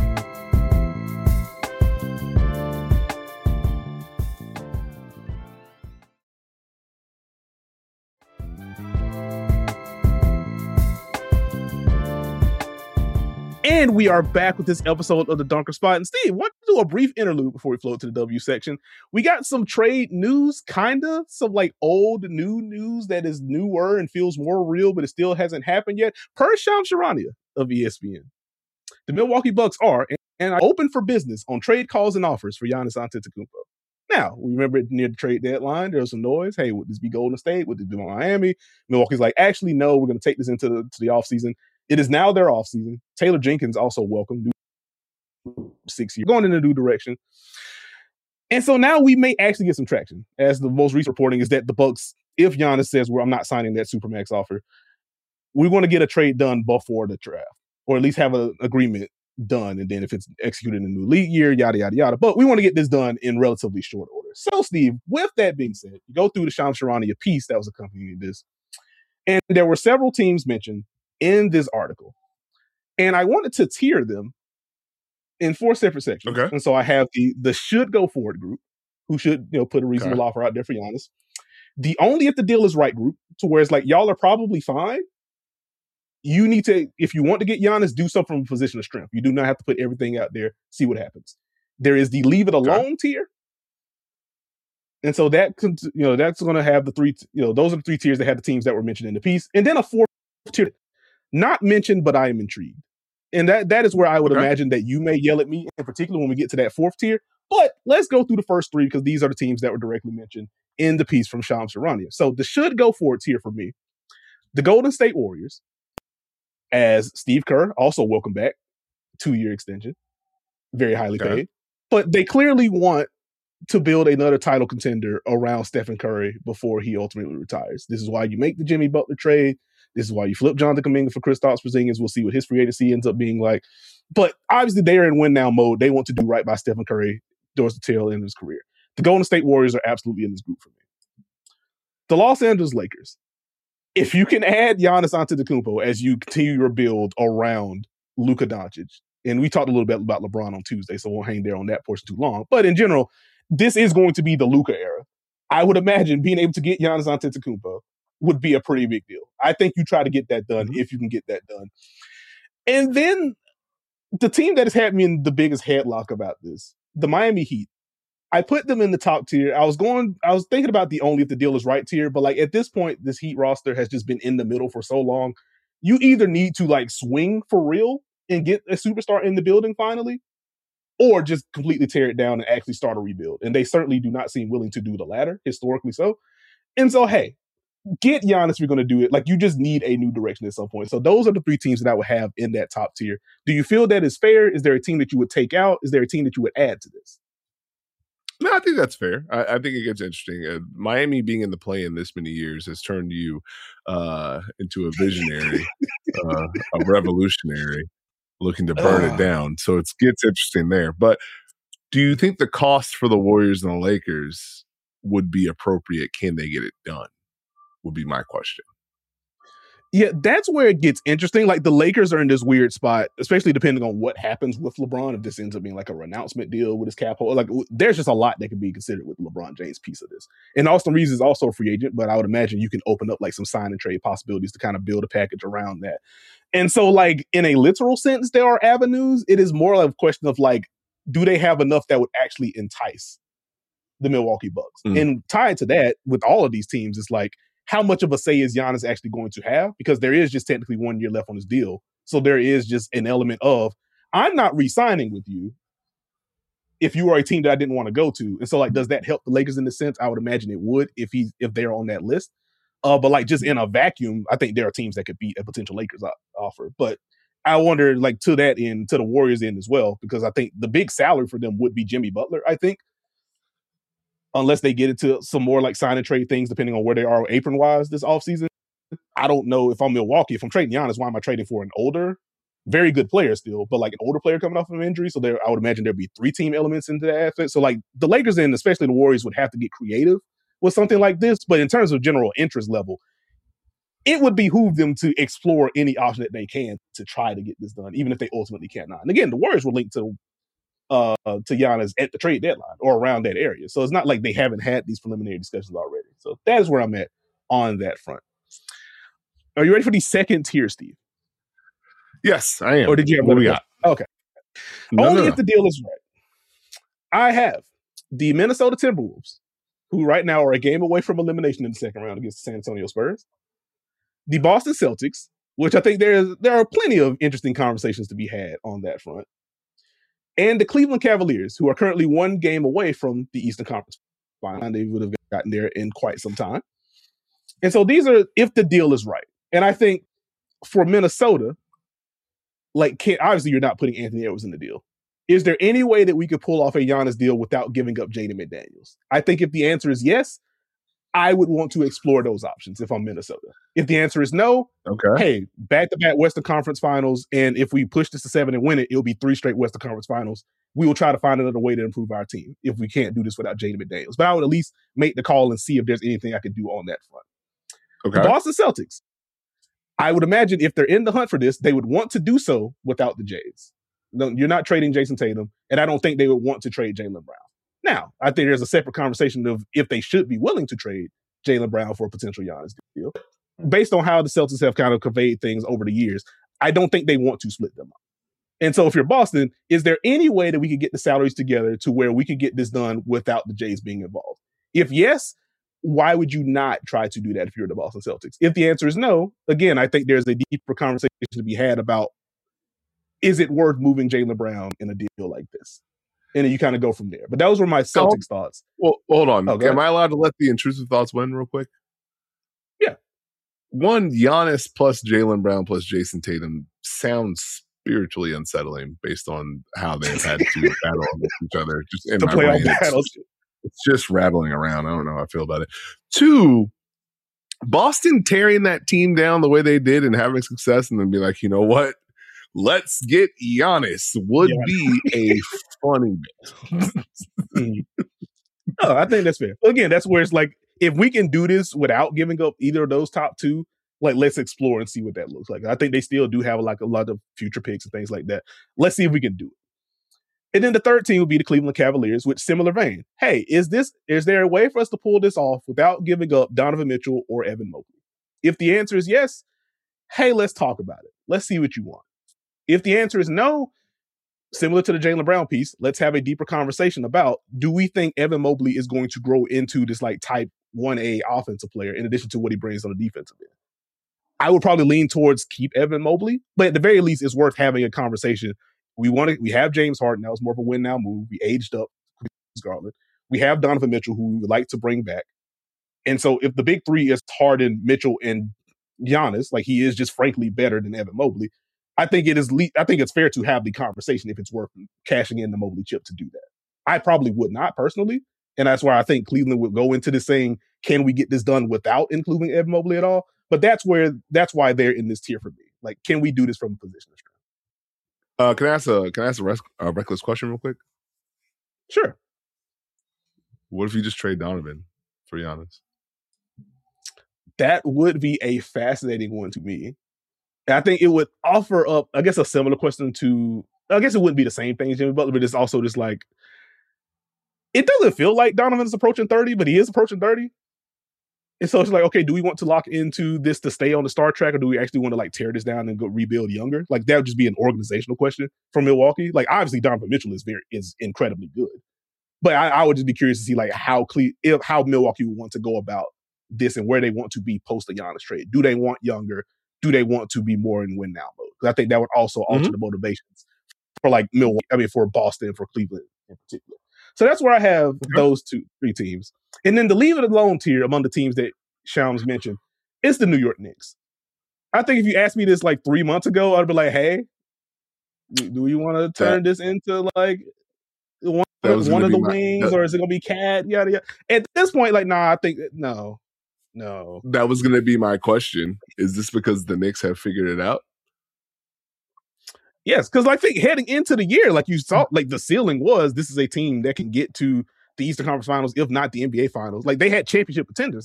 And we are back with this episode of the Dunker Spot. And Steve, want to do a brief interlude before we float to the W section. We got some trade news, some old new news that is newer and feels more real, but it still hasn't happened yet. Per Shams Charania of ESPN, the Milwaukee Bucks are open for business on trade calls and offers for Giannis Antetokounmpo. Now, we remember near the trade deadline, there was some noise. Hey, would this be Golden State? Would this be Miami? Milwaukee's actually, no, we're going to take this into the offseason. It is now their offseason. Taylor Jenkins also welcomed 6 years, going in a new direction. And so now we may actually get some traction, as the most recent reporting is that the Bucks, if Giannis says, well, I'm not signing that Supermax offer, we want to get a trade done before the draft, or at least have an agreement done. And then if it's executed in a new league year, yada, yada, yada. But we want to get this done in relatively short order. So, Steve, with that being said, you go through the Shams Charania piece that was accompanying this, and there were several teams mentioned in this article. And I wanted to tier them in 4 separate sections. Okay. And so I have the should go forward group, who should put a reasonable offer out there for Giannis. The only if the deal is right group, to where it's y'all are probably fine. You need to, if you want to get Giannis, do something from a position of strength. You do not have to put everything out there, see what happens. There is the leave it alone tier. And so that, that's going to have the 3, those are the 3 tiers that had the teams that were mentioned in the piece. And then a 4th tier, not mentioned, but I am intrigued. And that is where I would imagine that you may yell at me, in particular when we get to that 4th tier. But let's go through the first 3, because these are the teams that were directly mentioned in the piece from Shams Charania. So the should go forward tier for me, the Golden State Warriors, as Steve Kerr, also welcome back, 2-year extension, very highly paid. But they clearly want to build another title contender around Stephen Curry before he ultimately retires. This is why you make the Jimmy Butler trade. This is why you flip Jonathan Kuminga for Kristaps Porzingis. We'll see what his free agency ends up being like. But obviously, they are in win now mode. They want to do right by Stephen Curry towards the tail end of his career. The Golden State Warriors are absolutely in this group for me. The Los Angeles Lakers. If you can add Giannis Antetokounmpo as you continue your build around Luka Doncic, and we talked a little bit about LeBron on Tuesday, so we'll hang there on that portion too long. But in general, this is going to be the Luka era. I would imagine being able to get Giannis Antetokounmpo would be a pretty big deal. I think you try to get that done if you can get that done. And then the team that has had me in the biggest headlock about this, the Miami Heat. I put them in the top tier. I was thinking about the only if the deal is right tier, but at this point, this Heat roster has just been in the middle for so long. You either need to swing for real and get a superstar in the building finally, or just completely tear it down and actually start a rebuild. And they certainly do not seem willing to do the latter, historically so. And so, hey, get Giannis if you're going to do it. You just need a new direction at some point. So those are the 3 teams that I would have in that top tier. Do you feel that is fair? Is there a team that you would take out? Is there a team that you would add to this? No, I think that's fair. I think it gets interesting. Miami being in the play-in this many years has turned you into a visionary, a revolutionary, looking to burn it down. So it gets interesting there. But do you think the cost for the Warriors and the Lakers would be appropriate? Can they get it done? Would be my question. Yeah, that's where it gets interesting. Like the Lakers are in this weird spot, especially depending on what happens with LeBron. If this ends up being like a renouncement deal with his cap hold, like there's just a lot that could be considered with LeBron James' piece of this. And Austin Reeves is also a free agent, but I would imagine you can open up like some sign and trade possibilities to kind of build a package around that. And so, like in a literal sense, there are avenues. It is more of a question of like, do they have enough that would actually entice the Milwaukee Bucks? And tied to that, with all of these teams, it's like, how much of a say is Giannis actually going to have? Because there is just technically 1 year left on his deal. So there is just an element of, I'm not re-signing with you if you are a team that I didn't want to go to. And so like, does that help the Lakers in the sense? I would imagine it would if they're on that list. But like just in a vacuum, I think there are teams that could beat a potential Lakers offer. But I wonder like to that end, to the Warriors end as well, because I think the big salary for them would be Jimmy Butler, I think. Unless they get into some more like sign and trade things, depending on where they are apron wise this offseason. I don't know if I'm Milwaukee, if I'm trading Giannis, why am I trading for an older, very good player still, but like an older player coming off of an injury? So I would imagine there'd be 3 team elements into that aspect. So like the Lakers and especially the Warriors would have to get creative with something like this. But in terms of general interest level, it would behoove them to explore any option that they can to try to get this done, even if they ultimately cannot. And again, the Warriors will link to Giannis at the trade deadline or around that area. So it's not like they haven't had these preliminary discussions already. So that is where I'm at on that front. Are you ready for the second tier, Steve? Yes, I am. Or did you have what we got? Okay. Only if the deal is right. I have the Minnesota Timberwolves, who right now are a game away from elimination in the second round against the San Antonio Spurs. The Boston Celtics, which I think there are plenty of interesting conversations to be had on that front. And the Cleveland Cavaliers, who are currently 1 game away from the Eastern Conference Final. They would have gotten there in quite some time. And so these are if the deal is right. And I think for Minnesota, like obviously you're not putting Anthony Edwards in the deal. Is there any way that we could pull off a Giannis deal without giving up Jaden McDaniels? I think if the answer is yes, I would want to explore those options if I'm Minnesota. If the answer is no, hey, back-to-back Western Conference Finals, and if we push this to 7 and win it, it'll be 3 straight Western Conference Finals. We will try to find another way to improve our team if we can't do this without Jaden McDaniels. But I would at least make the call and see if there's anything I could do on that front. The Boston Celtics, I would imagine if they're in the hunt for this, they would want to do so without the Jays. No, you're not trading Jason Tatum, and I don't think they would want to trade Jaylen Brown. Now, I think there's a separate conversation of if they should be willing to trade Jaylen Brown for a potential Giannis deal. Based on how the Celtics have kind of conveyed things over the years, I don't think they want to split them up. And so if you're Boston, is there any way that we could get the salaries together to where we could get this done without the Jays being involved? If yes, why would you not try to do that if you're the Boston Celtics? If the answer is no, again, I think there's a deeper conversation to be had about, is it worth moving Jaylen Brown in a deal like this? And then you kind of go from there. But those were my Celtics thoughts. Well, hold on. Am I allowed to let the intrusive thoughts win real quick? Yeah. One, Giannis plus Jaylen Brown plus Jason Tatum sounds spiritually unsettling based on how they've had to battle against each other. Just in the my playoff brain, battles. It's just rattling around. I don't know how I feel about it. 2, Boston tearing that team down the way they did and having success and then be like, you know what? Let's get Giannis would be a funny bit. No, I think that's fair. Again, that's where it's like, if we can do this without giving up either of those top 2, like let's explore and see what that looks like. I think they still do have like a lot of future picks and things like that. Let's see if we can do it. And then the third team would be the Cleveland Cavaliers, with similar vein. Hey, is there a way for us to pull this off without giving up Donovan Mitchell or Evan Mobley? If the answer is yes, hey, let's talk about it. Let's see what you want. If the answer is no, similar to the Jaylen Brown piece, let's have a deeper conversation about, do we think Evan Mobley is going to grow into this like type 1A offensive player in addition to what he brings on the defensive end? I would probably lean towards keep Evan Mobley, but at the very least, it's worth having a conversation. We have James Harden. That was more of a win now move. We aged up Garland. We have Donovan Mitchell, who we would like to bring back. And so if the big 3 is Harden, Mitchell, and Giannis, like he is just frankly better than Evan Mobley, I think it's fair to have the conversation if it's worth cashing in the Mobley chip to do that. I probably would not personally, And that's why I think Cleveland would go into this saying, can we get this done without including Evan Mobley at all? But that's why they're in this tier for me. Like, can we do this from a position of strength? Can I ask a reckless question real quick? Sure. What if you just trade Donovan for Giannis? That would be a fascinating one to me. And I think it would offer up, I guess, a similar question to, I guess it wouldn't be the same thing as Jimmy Butler, but it's also just like, it doesn't feel like Donovan's approaching 30, but he is approaching 30. And so it's like, okay, do we want to lock into this to stay on the star track, or do we actually want to like tear this down and go rebuild younger? Like, that would just be an organizational question for Milwaukee. Like, obviously Donovan Mitchell is incredibly good, but I would just be curious to see like how Milwaukee would want to go about this and where they want to be post the Giannis trade. Do they want younger? Do they want to be more in win now mode? Because I think that would also alter the motivations for like Milwaukee. I mean, for Boston, for Cleveland in particular. So that's where I have those three teams. And then the leave it alone tier among the teams that Shams mentioned is the New York Knicks. I think if you asked me this like 3 months ago, I'd be like, hey, do you want to turn this into like one of the wings, or is it going to be Cat? Yada, yada. At this point, like, nah, I think, no. That was going to be my question. Is this because the Knicks have figured it out? Yes, because I think heading into the year, like you saw, like the ceiling was, this is a team that can get to the Eastern Conference Finals, if not the NBA Finals. Like, they had championship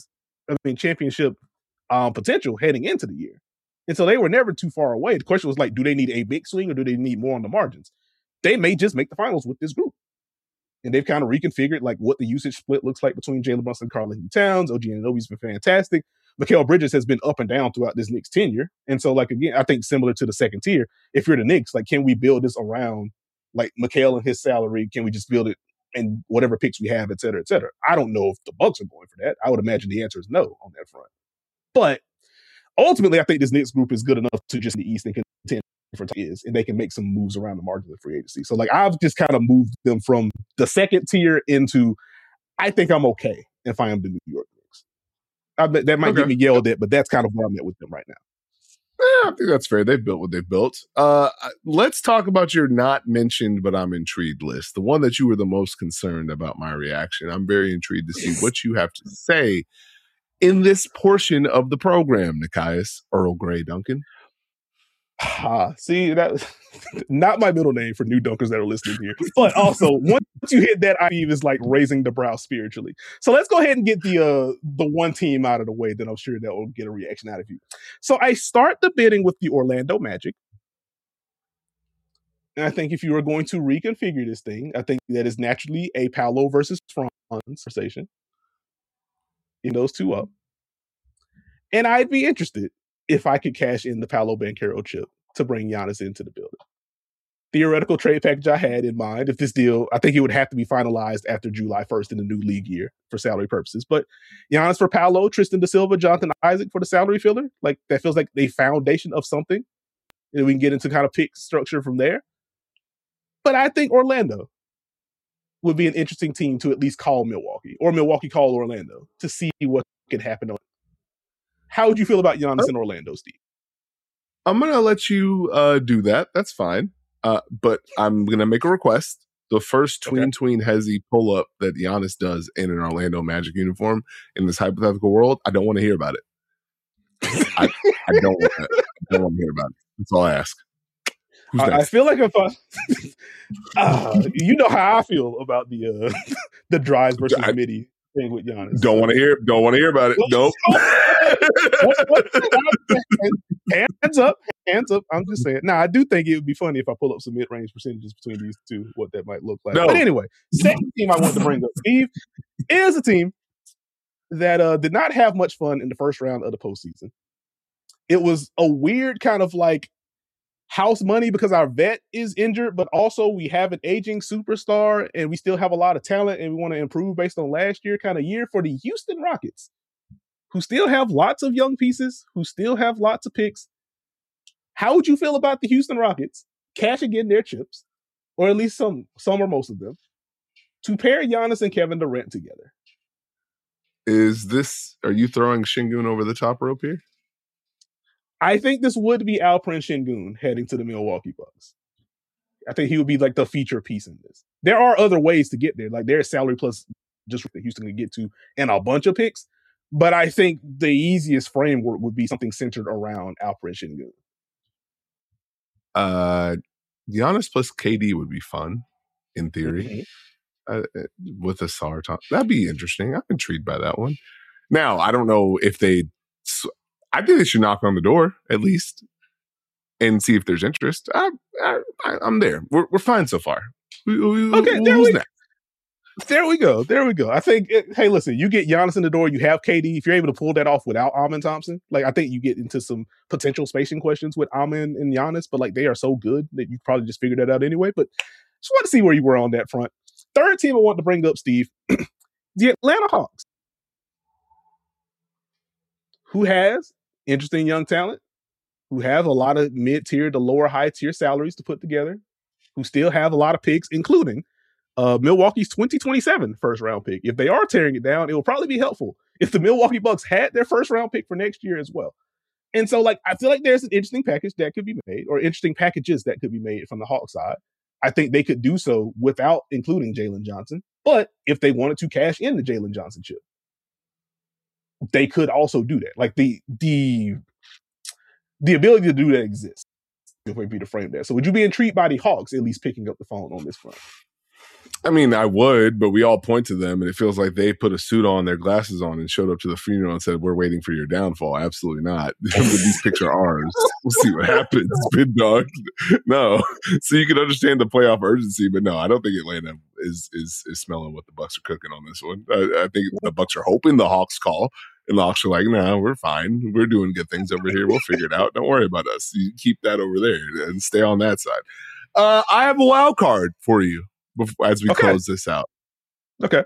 potential heading into the year. And so they were never too far away. The question was like, do they need a big swing or do they need more on the margins? They may just make the finals with this group. And they've kind of reconfigured like what the usage split looks like between Jalen Brunson and Karl-Anthony Towns. OG Anunoby's been fantastic. Mikal Bridges has been up and down throughout this Knicks tenure. And so, like, again, I think similar to the second tier, if you're the Knicks, like, can we build this around like Mikal and his salary? Can we just build it and whatever picks we have, et cetera, et cetera? I don't know if the Bucks are going for that. I would imagine the answer is no on that front. But ultimately, I think this Knicks group is good enough to just in the East and contend for is, and they can make some moves around the margin of free agency. So, like, I've just kind of moved them from the second tier into, I think I'm okay if I am the New York Knicks. That might get me yelled at, but that's kind of where I'm at with them right now. I think that's fair. They've built what they've built. Let's talk about your not mentioned, but I'm intrigued list. The one that you were the most concerned about my reaction. I'm very intrigued to see what you have to say in this portion of the program, Nekias Earl Grey Duncan. See, that not my middle name for new dunkers that are listening here. But also, once you hit that, I is like raising the brow spiritually. So let's go ahead and get the one team out of the way that I'm sure that will get a reaction out of you. So I start the bidding with the Orlando Magic. And I think if you are going to reconfigure this thing, I think that is naturally a Paolo versus Franz conversation. In those two up. And I'd be interested if I could cash in the Paolo Banchero chip to bring Giannis into the building. Theoretical trade package I had in mind, if this deal, I think it would have to be finalized after July 1st in the new league year for salary purposes. But Giannis for Paolo, Tristan da Silva, Jonathan Isaac for the salary filler. Like, that feels like the foundation of something. And we can get into kind of pick structure from there. But I think Orlando would be an interesting team to at least call Milwaukee, or Milwaukee call Orlando to see what could happen. How would you feel about Giannis in Orlando, Steve? I'm going to let you do that. That's fine. But I'm going to make a request. The first tween hezzy pull up that Giannis does in an Orlando Magic uniform in this hypothetical world, I don't want to hear about it. I don't want to hear about it. That's all I ask. I feel like if you know how I feel about the drives versus midi thing with Giannis. Don't want to hear about it. Nope. Hands up. I'm just saying. Now, I do think it would be funny if I pull up some mid-range percentages between these two, what that might look like. No. But anyway, second team I want to bring up, Steve, is a team that did not have much fun in the first round of the postseason. It was a weird kind of like house money because our vet is injured, but also we have an aging superstar and we still have a lot of talent and we want to improve based on last year kind of year for the Houston Rockets, who still have lots of young pieces, who still have lots of picks. How would you feel about the Houston Rockets cashing in their chips, or at least some or most of them, to pair Giannis and Kevin Durant together? Are you throwing Şengün over the top rope here? I think this would be Alperen Şengün heading to the Milwaukee Bucks. I think he would be like the feature piece in this. There are other ways to get there. Like, there's salary plus just that Houston could get to and a bunch of picks. But I think the easiest framework would be something centered around Alperen Sengun. Giannis plus KD would be fun in theory. With a Sarr top. That'd be interesting. I'm intrigued by that one. Now, I don't know if I think they should knock on the door at least and see if there's interest. I'm there. We're fine so far. Okay, there we go. I think, hey, listen, you get Giannis in the door, you have KD. If you're able to pull that off without Amen Thompson, like I think you get into some potential spacing questions with Amen and Giannis, but like they are so good that you probably just figured that out anyway. But just want to see where you were on that front. Third team I want to bring up, Steve, the Atlanta Hawks, who has interesting young talent, who have a lot of mid-tier to lower high-tier salaries to put together, who still have a lot of picks, including Milwaukee's 2027 first-round pick. If they are tearing it down, it will probably be helpful if the Milwaukee Bucks had their first-round pick for next year as well. And so, like, I feel like there's an interesting package that could be made, or interesting packages that could be made from the Hawks side. I think they could do so without including Jalen Johnson. But if they wanted to cash in the Jalen Johnson chip, they could also do that. Like the ability to do that exists. If we be to frame that. So would you be intrigued by the Hawks at least picking up the phone on this front? I mean, I would, but we all point to them, and it feels like they put a suit on, their glasses on, and showed up to the funeral and said, "We're waiting for your downfall." Absolutely not. These picks are ours. We'll see what happens. Big dog. No. So you can understand the playoff urgency, but no, I don't think Atlanta is smelling what the Bucks are cooking on this one. I think the Bucks are hoping the Hawks call, and the Hawks are like, "No, we're fine. We're doing good things over here. We'll figure it out. Don't worry about us. You keep that over there and stay on that side." I have a wild card for you as we close this out. Okay.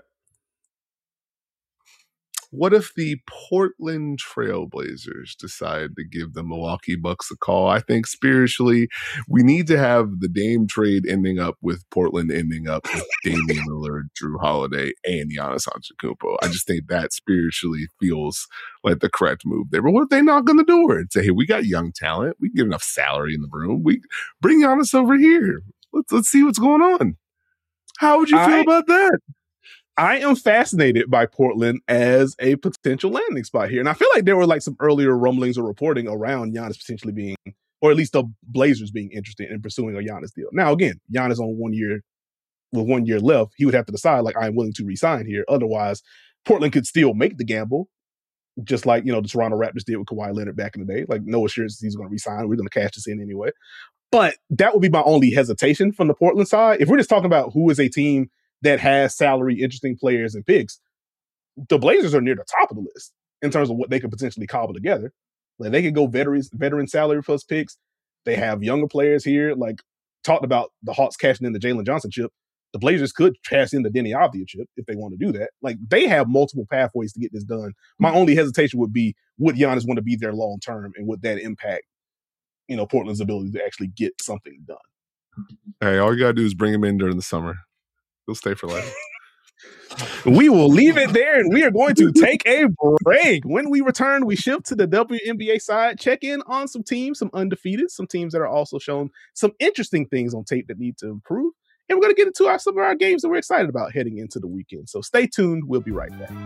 What if the Portland Trailblazers decide to give the Milwaukee Bucks a call? I think spiritually, we need to have the Dame trade ending up with Portland ending up with Damian Lillard, Drew Holiday, and Giannis Antetokounmpo. I just think that spiritually feels like the correct move there. But what if they knock on the door and say, "Hey, we got young talent. We can get enough salary in the room. We bring Giannis over here. Let's see what's going on." How would you feel about that? I am fascinated by Portland as a potential landing spot here. And I feel like there were like some earlier rumblings or reporting around Giannis potentially being, or at least the Blazers being interested in pursuing a Giannis deal. Now, again, Giannis on 1 year, with 1 year left, he would have to decide, like, I'm willing to resign here. Otherwise, Portland could still make the gamble, just like, the Toronto Raptors did with Kawhi Leonard back in the day. Like, no assurance he's going to resign. We're going to cash this in anyway. But that would be my only hesitation from the Portland side. If we're just talking about who is a team that has salary, interesting players, and picks, the Blazers are near the top of the list in terms of what they could potentially cobble together. Like they could go veteran salary plus picks. They have younger players here. Like talked about the Hawks cashing in the Jalen Johnson chip. The Blazers could cash in the Denny Avdia chip if they want to do that. Like they have multiple pathways to get this done. My only hesitation would be, would Giannis want to be there long term, and would that impact Portland's ability to actually get something done? Hey, all you gotta do is bring him in during the summer. He'll stay for life. We will leave it there, and we are going to take a break. When we return, we shift to the WNBA side, check in on some teams, some undefeated, some teams that are also showing some interesting things on tape that need to improve. And we're going to get into some of our games that we're excited about heading into the weekend. So stay tuned. We'll be right back.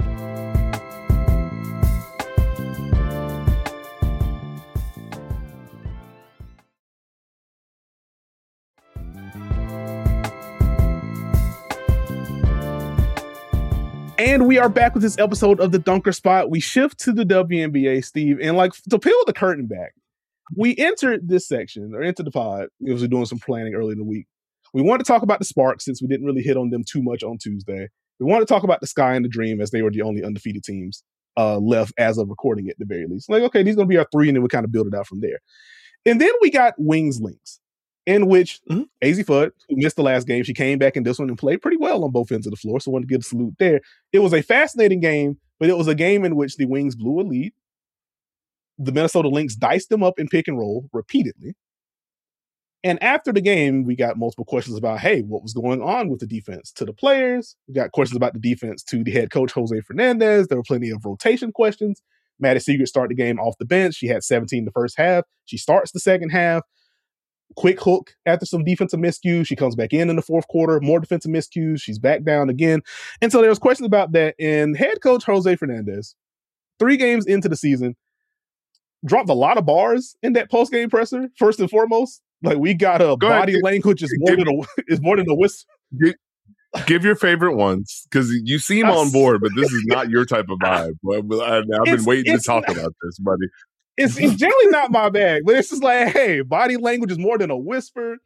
And we are back with this episode of the Dunker Spot. We shift to the WNBA, Steve, and like to peel the curtain back, we entered this section or entered the pod. We was doing some planning early in the week. We wanted to talk about the Sparks since we didn't really hit on them too much on Tuesday. We wanted to talk about the Sky and the Dream as they were the only undefeated teams left as of recording at the very least. Like, okay, these are going to be our three, and then we kind of build it out from there. And then we got Wings Links, in which Azzi Fudd, who missed the last game, she came back in this one and played pretty well on both ends of the floor. So I wanted to give a salute there. It was a fascinating game, but it was a game in which the Wings blew a lead. The Minnesota Lynx diced them up in pick and roll repeatedly. And after the game, we got multiple questions about, hey, what was going on with the defense to the players? We got questions about the defense to the head coach, Jose Fernandez. There were plenty of rotation questions. Maddie Seegert started the game off the bench. She had 17 the first half. She starts the second half. quick hook after some defensive miscues. She comes back in the fourth quarter, more defensive miscues. She's back down again. And so there was questions about that. And head coach Jose Fernandez, 3 games into the season, dropped a lot of bars in that post-game presser, first and foremost. Like, we got a body language is more than a whistle. Give your favorite ones, because you seem on board, but this is not your type of vibe. I've been waiting to talk about this, buddy. It's generally not my bag, but it's just like, hey, body language is more than a whisper.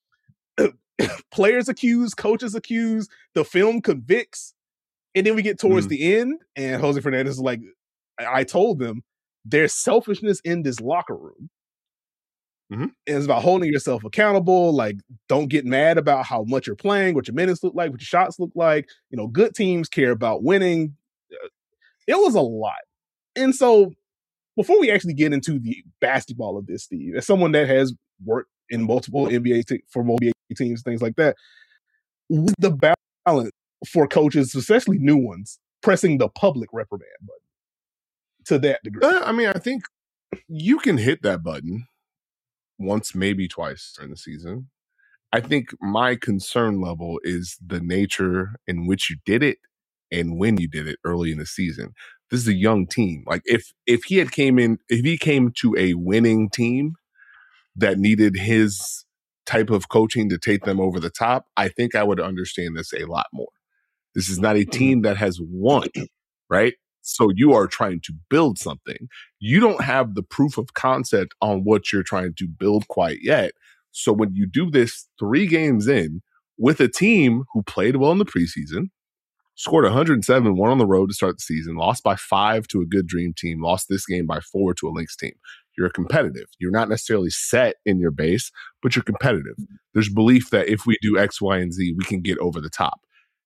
Players accused, coaches accused, the film convicts. And then we get towards the end, and Jose Fernandez is like, I told them, there's selfishness in this locker room. And it's about holding yourself accountable. Like, don't get mad about how much you're playing, what your minutes look like, what your shots look like. You know, good teams care about winning. It was a lot. And so before we actually get into the basketball of this, Steve, as someone that has worked in multiple for NBA teams, things like that, what's the balance for coaches, especially new ones, pressing the public reprimand button to that degree? I mean, I think you can hit that button once, maybe twice during the season. I think my concern level is the nature in which you did it and when you did it early in the season. This is a young team. Like, if he came to a winning team that needed his type of coaching to take them over the top, I think I would understand this a lot more. This is not a team that has won, right? So you are trying to build something. You don't have the proof of concept on what you're trying to build quite yet. So when you do this 3 games in with a team who played well in the preseason, scored 107, won on the road to start the season, lost by 5 to a good dream team, lost this game by 4 to a Lynx team. You're competitive. You're not necessarily set in your base, but you're competitive. There's belief that if we do X, Y, and Z, we can get over the top.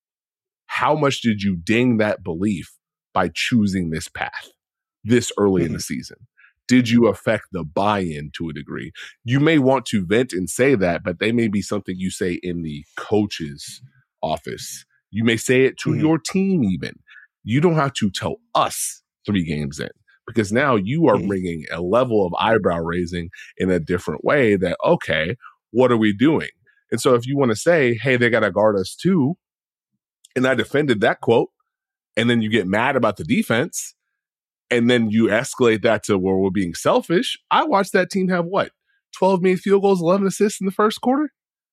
How much did you ding that belief by choosing this path this early in the season? Did you affect the buy-in to a degree? You may want to vent and say that, but they may be something you say in the coach's office. You may say it to your team even. You don't have to tell us 3 games in, because now you are bringing a level of eyebrow raising in a different way that, okay, what are we doing? And so if you want to say, hey, they got to guard us too, and I defended that quote, and then you get mad about the defense, and then you escalate that to where we're being selfish. I watched that team have 12 made field goals, 11 assists in the first quarter.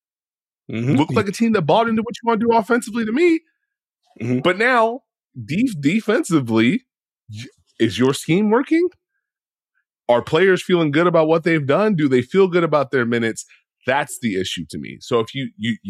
Looked like a team that bought into what you want to do offensively to me. But now, defensively, is your scheme working? Are players feeling good about what they've done? Do they feel good about their minutes? That's the issue to me. So if you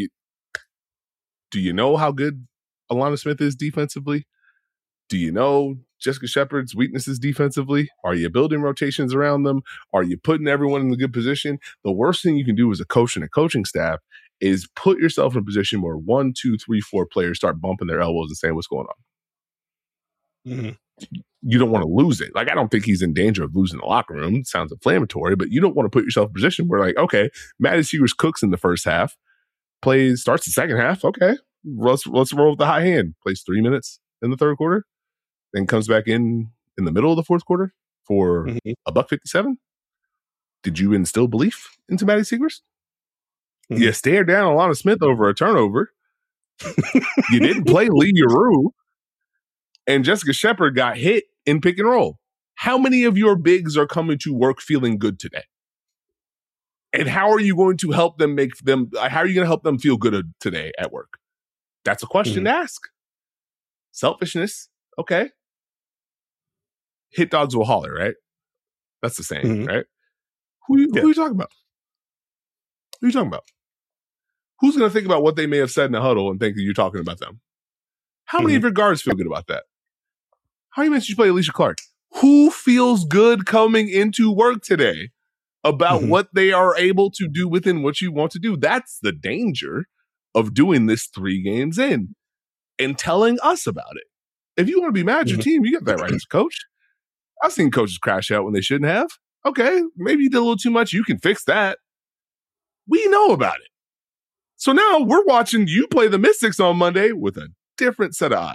do you know how good Alana Smith is defensively? Do you know Jessica Shepard's weaknesses defensively? Are you building rotations around them? Are you putting everyone in a good position? The worst thing you can do as a coach and a coaching staff is put yourself in a position where 1, 2, 3, 4 players start bumping their elbows and saying, what's going on? You don't want to lose it. Like, I don't think he's in danger of losing the locker room. It sounds inflammatory, but you don't want to put yourself in a position where, like, okay, Maddie Seegers cooks in the first half, starts the second half. Okay, let's roll with the high hand. Plays 3 minutes in the third quarter, then comes back in the middle of the fourth quarter for $157. Did you instill belief into Maddie Seegers? You stared down Alana Smith over a turnover. You didn't play Lee Yaroo. And Jessica Shepard got hit in pick and roll. How many of your bigs are coming to work feeling good today? And how are you going to help them how are you going to help them feel good today at work? That's a question to ask. Selfishness. Okay. Hit dogs will holler, right? That's the saying, right? Who are you talking about? Who are you talking about? Who's going to think about what they may have said in the huddle and think that you're talking about them? How many of your guards feel good about that? How many minutes did you play Alicia Clark? Who feels good coming into work today about what they are able to do within what you want to do? That's the danger of doing this 3 games in and telling us about it. If you want to be mad at your team, you got that right as a coach. I've seen coaches crash out when they shouldn't have. Okay, maybe you did a little too much. You can fix that. We know about it. So now we're watching you play the Mystics on Monday with a different set of eyes.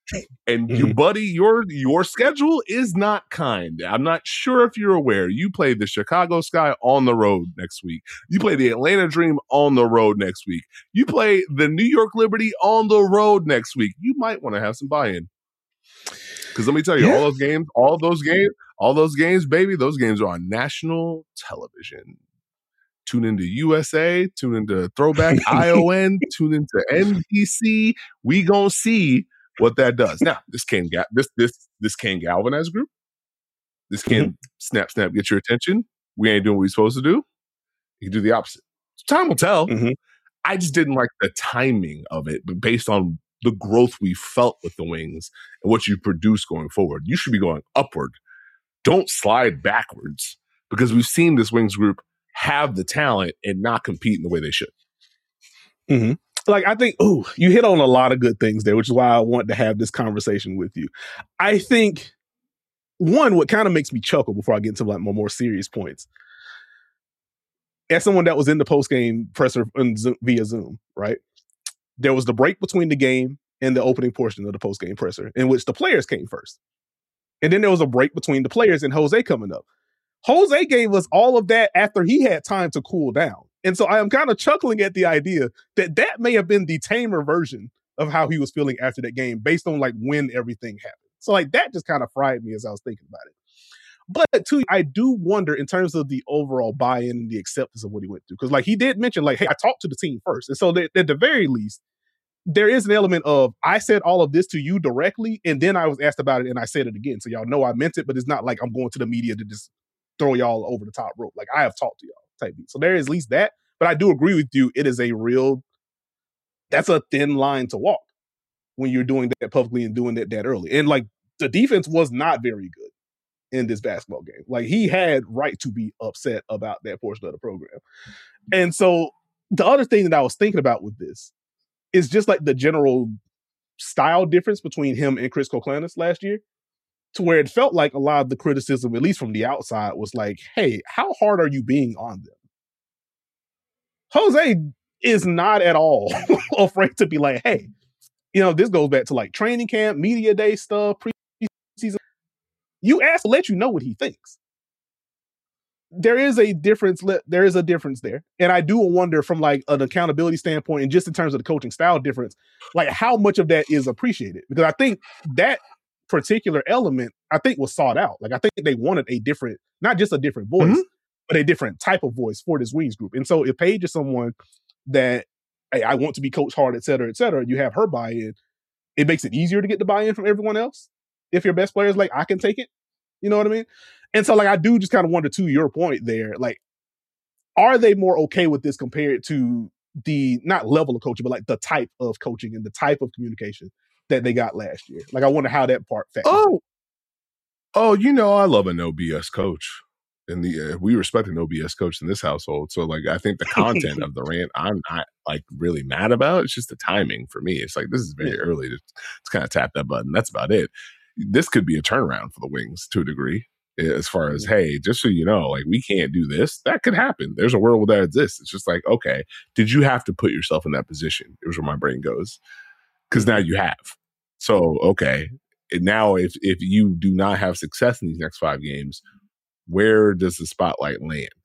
And you, buddy, your schedule is not kind. I'm not sure if you're aware. You play the Chicago Sky on the road next week. You play the Atlanta Dream on the road next week. You play the New York Liberty on the road next week. You might want to have some buy-in. Because let me tell you, all those games, baby, those games are on national television. Tune into USA, tune into Throwback ION, tune into NBC. We gonna see what that does. Now, this can galvanize group. This can snap, get your attention. We ain't doing what we're supposed to do. You can do the opposite. Time will tell. I just didn't like the timing of it, but based on the growth we felt with the Wings and what you produce going forward, you should be going upward. Don't slide backwards, because we've seen this Wings group have the talent and not compete in the way they should. Like, I think, you hit on a lot of good things there, which is why I want to have this conversation with you. I think, one, what kind of makes me chuckle before I get into like my more serious points, as someone that was in the post-game presser via Zoom, right? There was the break between the game and the opening portion of the post-game presser, in which the players came first. And then there was a break between the players and Jose coming up. Jose gave us all of that after he had time to cool down. And so I am kind of chuckling at the idea that that may have been the tamer version of how he was feeling after that game, based on like when everything happened. So like that just kind of fried me as I was thinking about it. But too, I do wonder in terms of the overall buy-in and the acceptance of what he went through. Because like he did mention, like, hey, I talked to the team first. And so at the very least, there is an element of, I said all of this to you directly, and then I was asked about it and I said it again. So y'all know I meant it, but it's not like I'm going to the media to just throw y'all over the top rope. Like, I have talked to y'all type beat. So there is at least that. But I do agree with you. It is that's a thin line to walk when you're doing that publicly and doing that early. And like, the defense was not very good in this basketball game. Like, he had right to be upset about that portion of the program. And so the other thing that I was thinking about with this is just like the general style difference between him and Chris Koklanis last year, to where it felt like a lot of the criticism, at least from the outside, was like, hey, how hard are you being on them? Jose is not at all afraid to be like, hey, this goes back to like training camp, media day stuff, preseason. You ask to let you know what he thinks. There is a difference. There is a difference there. And I do wonder from like an accountability standpoint and just in terms of the coaching style difference, like how much of that is appreciated. Because I think that particular element, I think, was sought out. Like, I think they wanted a different, not just a different voice, but a different type of voice for this Wings group. And so if Paige is someone that, hey, I want to be coached hard, et cetera, you have her buy-in, it makes it easier to get the buy-in from everyone else. If your best player is like, I can take it. You know what I mean? And so like, I do just kind of wonder, to your point there, like, are they more okay with this compared to the, not level of coaching, but like the type of coaching and the type of communication that they got last year? Like, I wonder how that part factors in. I love a no BS coach. And we respect a no BS coach in this household. So like, I think the content of the rant, I'm not like really mad about. It's just the timing for me. It's like, this is very early to kind of tap that button. That's about it. This could be a turnaround for the Wings to a degree, as far as, hey, just so you know, like, we can't do this. That could happen. There's a world where that exists. It's just like, okay, did you have to put yourself in that position? It was where my brain goes. Because now you have. So, okay. And now if you do not have success in these next 5 games, where does the spotlight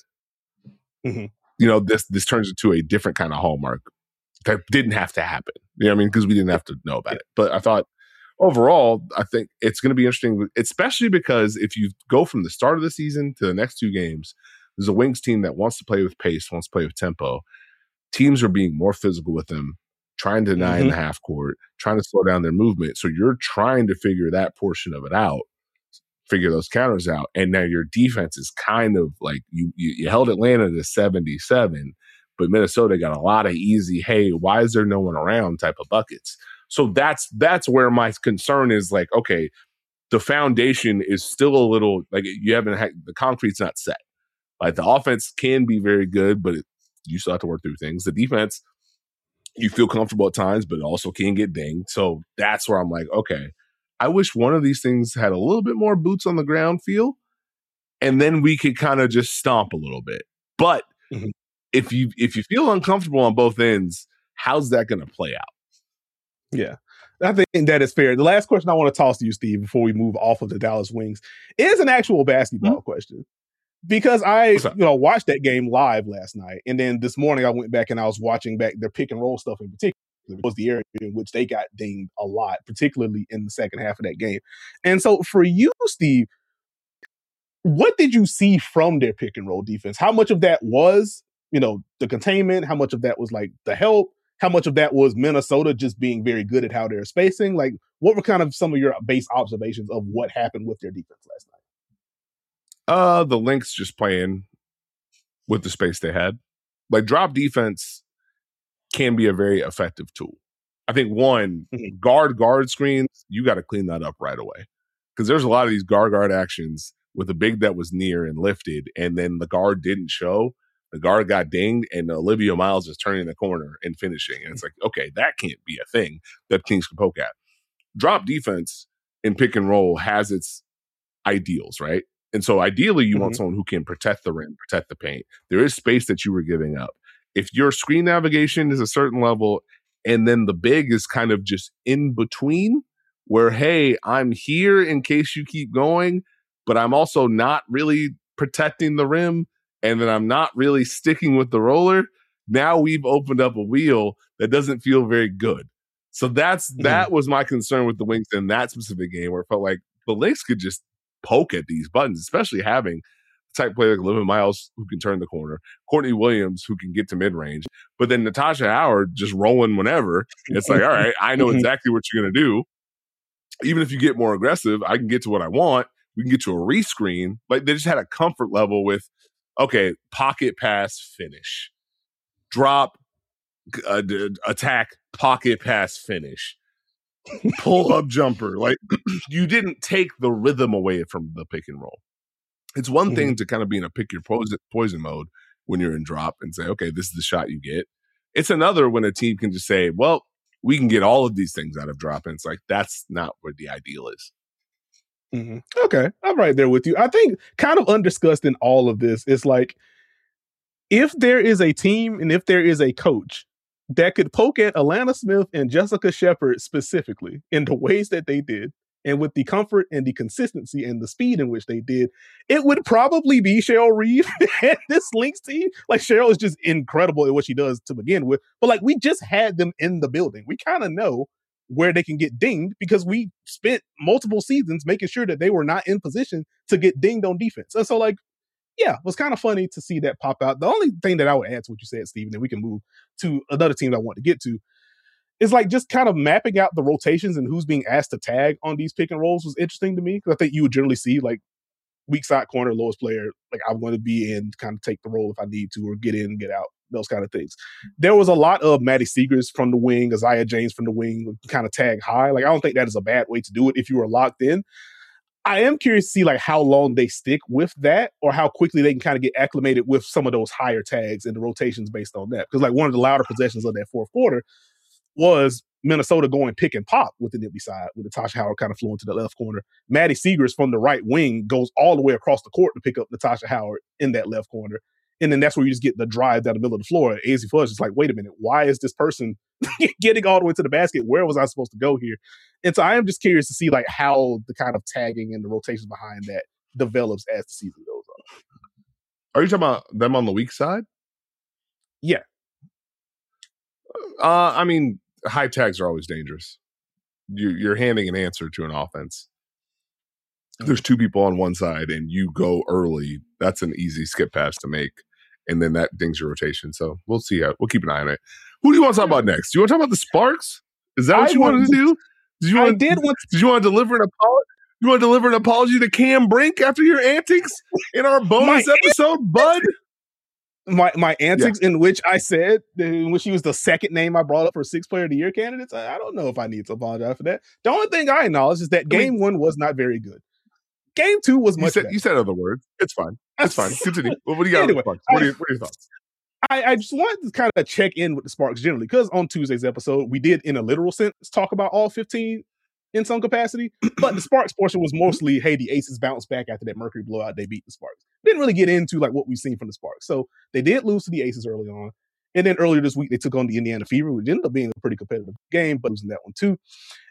land? This turns into a different kind of hallmark that didn't have to happen. You know what I mean? Because we didn't have to know about it. But I thought, overall, I think it's going to be interesting, especially because if you go from the start of the season to the next 2 games, there's a Wings team that wants to play with pace, wants to play with tempo. Teams are being more physical with them, trying to deny in the half court, trying to slow down their movement. So you're trying to figure that portion of it out, figure those counters out. And now your defense is kind of like, you held Atlanta to 77, but Minnesota got a lot of easy, hey, why is there no one around type of buckets. So that's where my concern is, like, okay, the foundation is still a little, like, you haven't had, the concrete's not set. Like, the offense can be very good, but you still have to work through things. The defense, you feel comfortable at times, but it also can get dinged. So that's where I'm like, okay, I wish one of these things had a little bit more boots on the ground feel, and then we could kind of just stomp a little bit. But if you feel uncomfortable on both ends, how's that going to play out? Yeah. I think that is fair. The last question I want to toss to you, Steve, before we move off of the Dallas Wings, is an actual basketball question. Because I watched that game live last night, and then this morning I went back and I was watching back their pick and roll stuff in particular. It was the area in which they got dinged a lot, particularly in the second half of that game. And so for you, Steve, what did you see from their pick and roll defense? How much of that was, the containment? How much of that was like the help? How much of that was Minnesota just being very good at how they're spacing? Like, what were kind of some of your base observations of what happened with their defense last night? The Lynx just playing with the space they had. Like, drop defense can be a very effective tool. I think guard screens, you got to clean that up right away. Because there's a lot of these guard actions with a big that was near and lifted, and then the guard didn't show. The guard got dinged, and Olivia Miles is turning the corner and finishing. And it's like, okay, that can't be a thing that teams can poke at. Drop defense in pick and roll has its ideals, right? And so ideally, you want someone who can protect the rim, protect the paint. There is space that you were giving up. If your screen navigation is a certain level, and then the big is kind of just in between, where, hey, I'm here in case you keep going, but I'm also not really protecting the rim, and then I'm not really sticking with the roller. Now we've opened up a wheel that doesn't feel very good. So that was my concern with the Wings in that specific game, where it felt like the Lynx could just poke at these buttons, especially having a type player like Olivia Miles who can turn the corner, Courtney Williams who can get to mid-range, but then Natasha Howard just rolling whenever. It's like, all right, I know exactly what you're going to do. Even if you get more aggressive, I can get to what I want. We can get to a rescreen. Like, they just had a comfort level with, okay, pocket pass, finish. Drop, attack, pocket pass, finish. Pull up jumper. Like, you didn't take the rhythm away from the pick and roll. It's one thing to kind of be in a pick your poison mode when you're in drop and say, okay, this is the shot you get. It's another when a team can just say, well, we can get all of these things out of drop. And it's like, that's not what the ideal is. Okay, I'm right there with you. I think kind of undiscussed in all of this is like, if there is a team and if there is a coach that could poke at Alana Smith and Jessica Shepard specifically in the ways that they did, and with the comfort and the consistency and the speed in which they did, it would probably be Cheryl Reeve and this Lynx team. Like, Cheryl is just incredible at what she does to begin with. But like, we just had them in the building. We kind of know where they can get dinged because we spent multiple seasons making sure that they were not in position to get dinged on defense. And so, like, yeah, it was kind of funny to see that pop out. The only thing that I would add to what you said, Steve, and then we can move to another team that I want to get to, is like just kind of mapping out the rotations and who's being asked to tag on these pick and rolls was interesting to me, because I think you would generally see like weak side corner, lowest player, like I'm going to be in, kind of take the role if I need to, or get in, get out, those kind of things. There was a lot of Maddie Seegers from the wing, Isaiah James from the wing, kind of tag high. Like, I don't think that is a bad way to do it if you were locked in. I am curious to see like how long they stick with that, or how quickly they can kind of get acclimated with some of those higher tags and the rotations based on that. Because like one of the louder possessions of that fourth quarter was Minnesota going pick and pop with the Nibley side, with Natasha Howard kind of flowing to the left corner. Maddie Seegers from the right wing goes all the way across the court to pick up Natasha Howard in that left corner. And then that's where you just get the drive down the middle of the floor. Azzi Fudd is like, wait a minute, why is this person getting all the way to the basket? Where was I supposed to go here? And so I am just curious to see like how the kind of tagging and the rotations behind that develops as the season goes on. Are you talking about them on the weak side? Yeah. I mean, high tags are always dangerous. You're handing an answer to an offense. There's two people on one side and you go early. That's an easy skip pass to make. And then that dings your rotation. So we'll see. We'll keep an eye on it. Who do you want to talk about next? Do you want to talk about the Sparks? Is that what you wanted to do? Did you want to deliver an apology? You want to deliver an apology to Cam Brink after your antics in our bonus episode, bud? My antics in which I said, in which he was the second name I brought up for 6th Player of the Year candidates. I don't know if I need to apologize for that. The only thing I acknowledge is that game 1 was not very good. Game 2 was much better. You said other words. It's fine. It's fine. Continue. What do you got? Anyway, what are your thoughts? I just wanted to kind of check in with the Sparks generally, because on Tuesday's episode, we did, in a literal sense, talk about all 15 in some capacity. But the Sparks portion was mostly, hey, the Aces bounced back after that Mercury blowout. They beat the Sparks. Didn't really get into like what we've seen from the Sparks. So they did lose to the Aces early on. And then earlier this week, they took on the Indiana Fever, which ended up being a pretty competitive game, but losing that one too.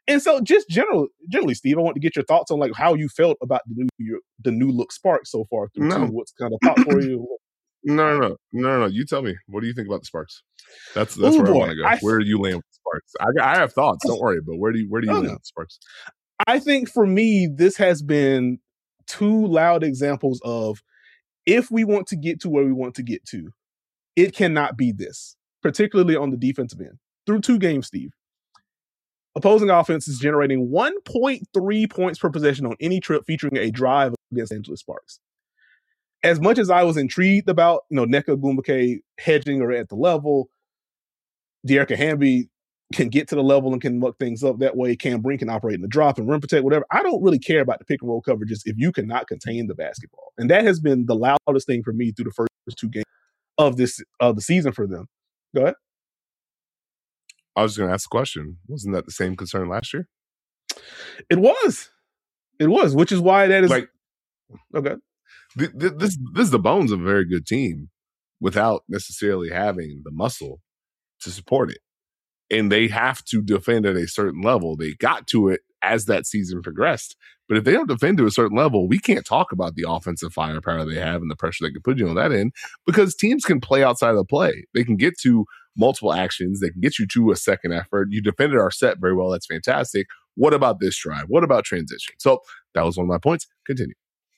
And so just generally, Steve, I want to get your thoughts on like how you felt about the new look Sparks so far through two. What's kind of thought for you? No. You tell me. What do you think about the Sparks? That's where I want to go. Where do you land with the Sparks? I have thoughts. Don't worry. But where do you land with the Sparks? I think for me, this has been two loud examples of if we want to get to where we want to get to, it cannot be this, particularly on the defensive end. Through 2 games, Steve, opposing offense is generating 1.3 points per possession on any trip featuring a drive against Angeles Sparks. As much as I was intrigued about, Nneka Ogwumike hedging or at the level, Dearica Hamby can get to the level and can muck things up that way. Cam Brink can operate in the drop and rim protect, whatever. I don't really care about the pick and roll coverages if you cannot contain the basketball. And that has been the loudest thing for me through the first 2 games of the season for them. Go ahead. I was going to ask the question. Wasn't that the same concern last year? It was, which is why that is like, okay. This is the bones of a very good team without necessarily having the muscle to support it. And they have to defend at a certain level. They got to it as that season progressed. But if they don't defend to a certain level, we can't talk about the offensive firepower they have and the pressure they can put you on that end, because teams can play outside of the play. They can get to multiple actions. They can get you to a second effort. You defended our set very well. That's fantastic. What about this drive? What about transition? So that was one of my points. Continue.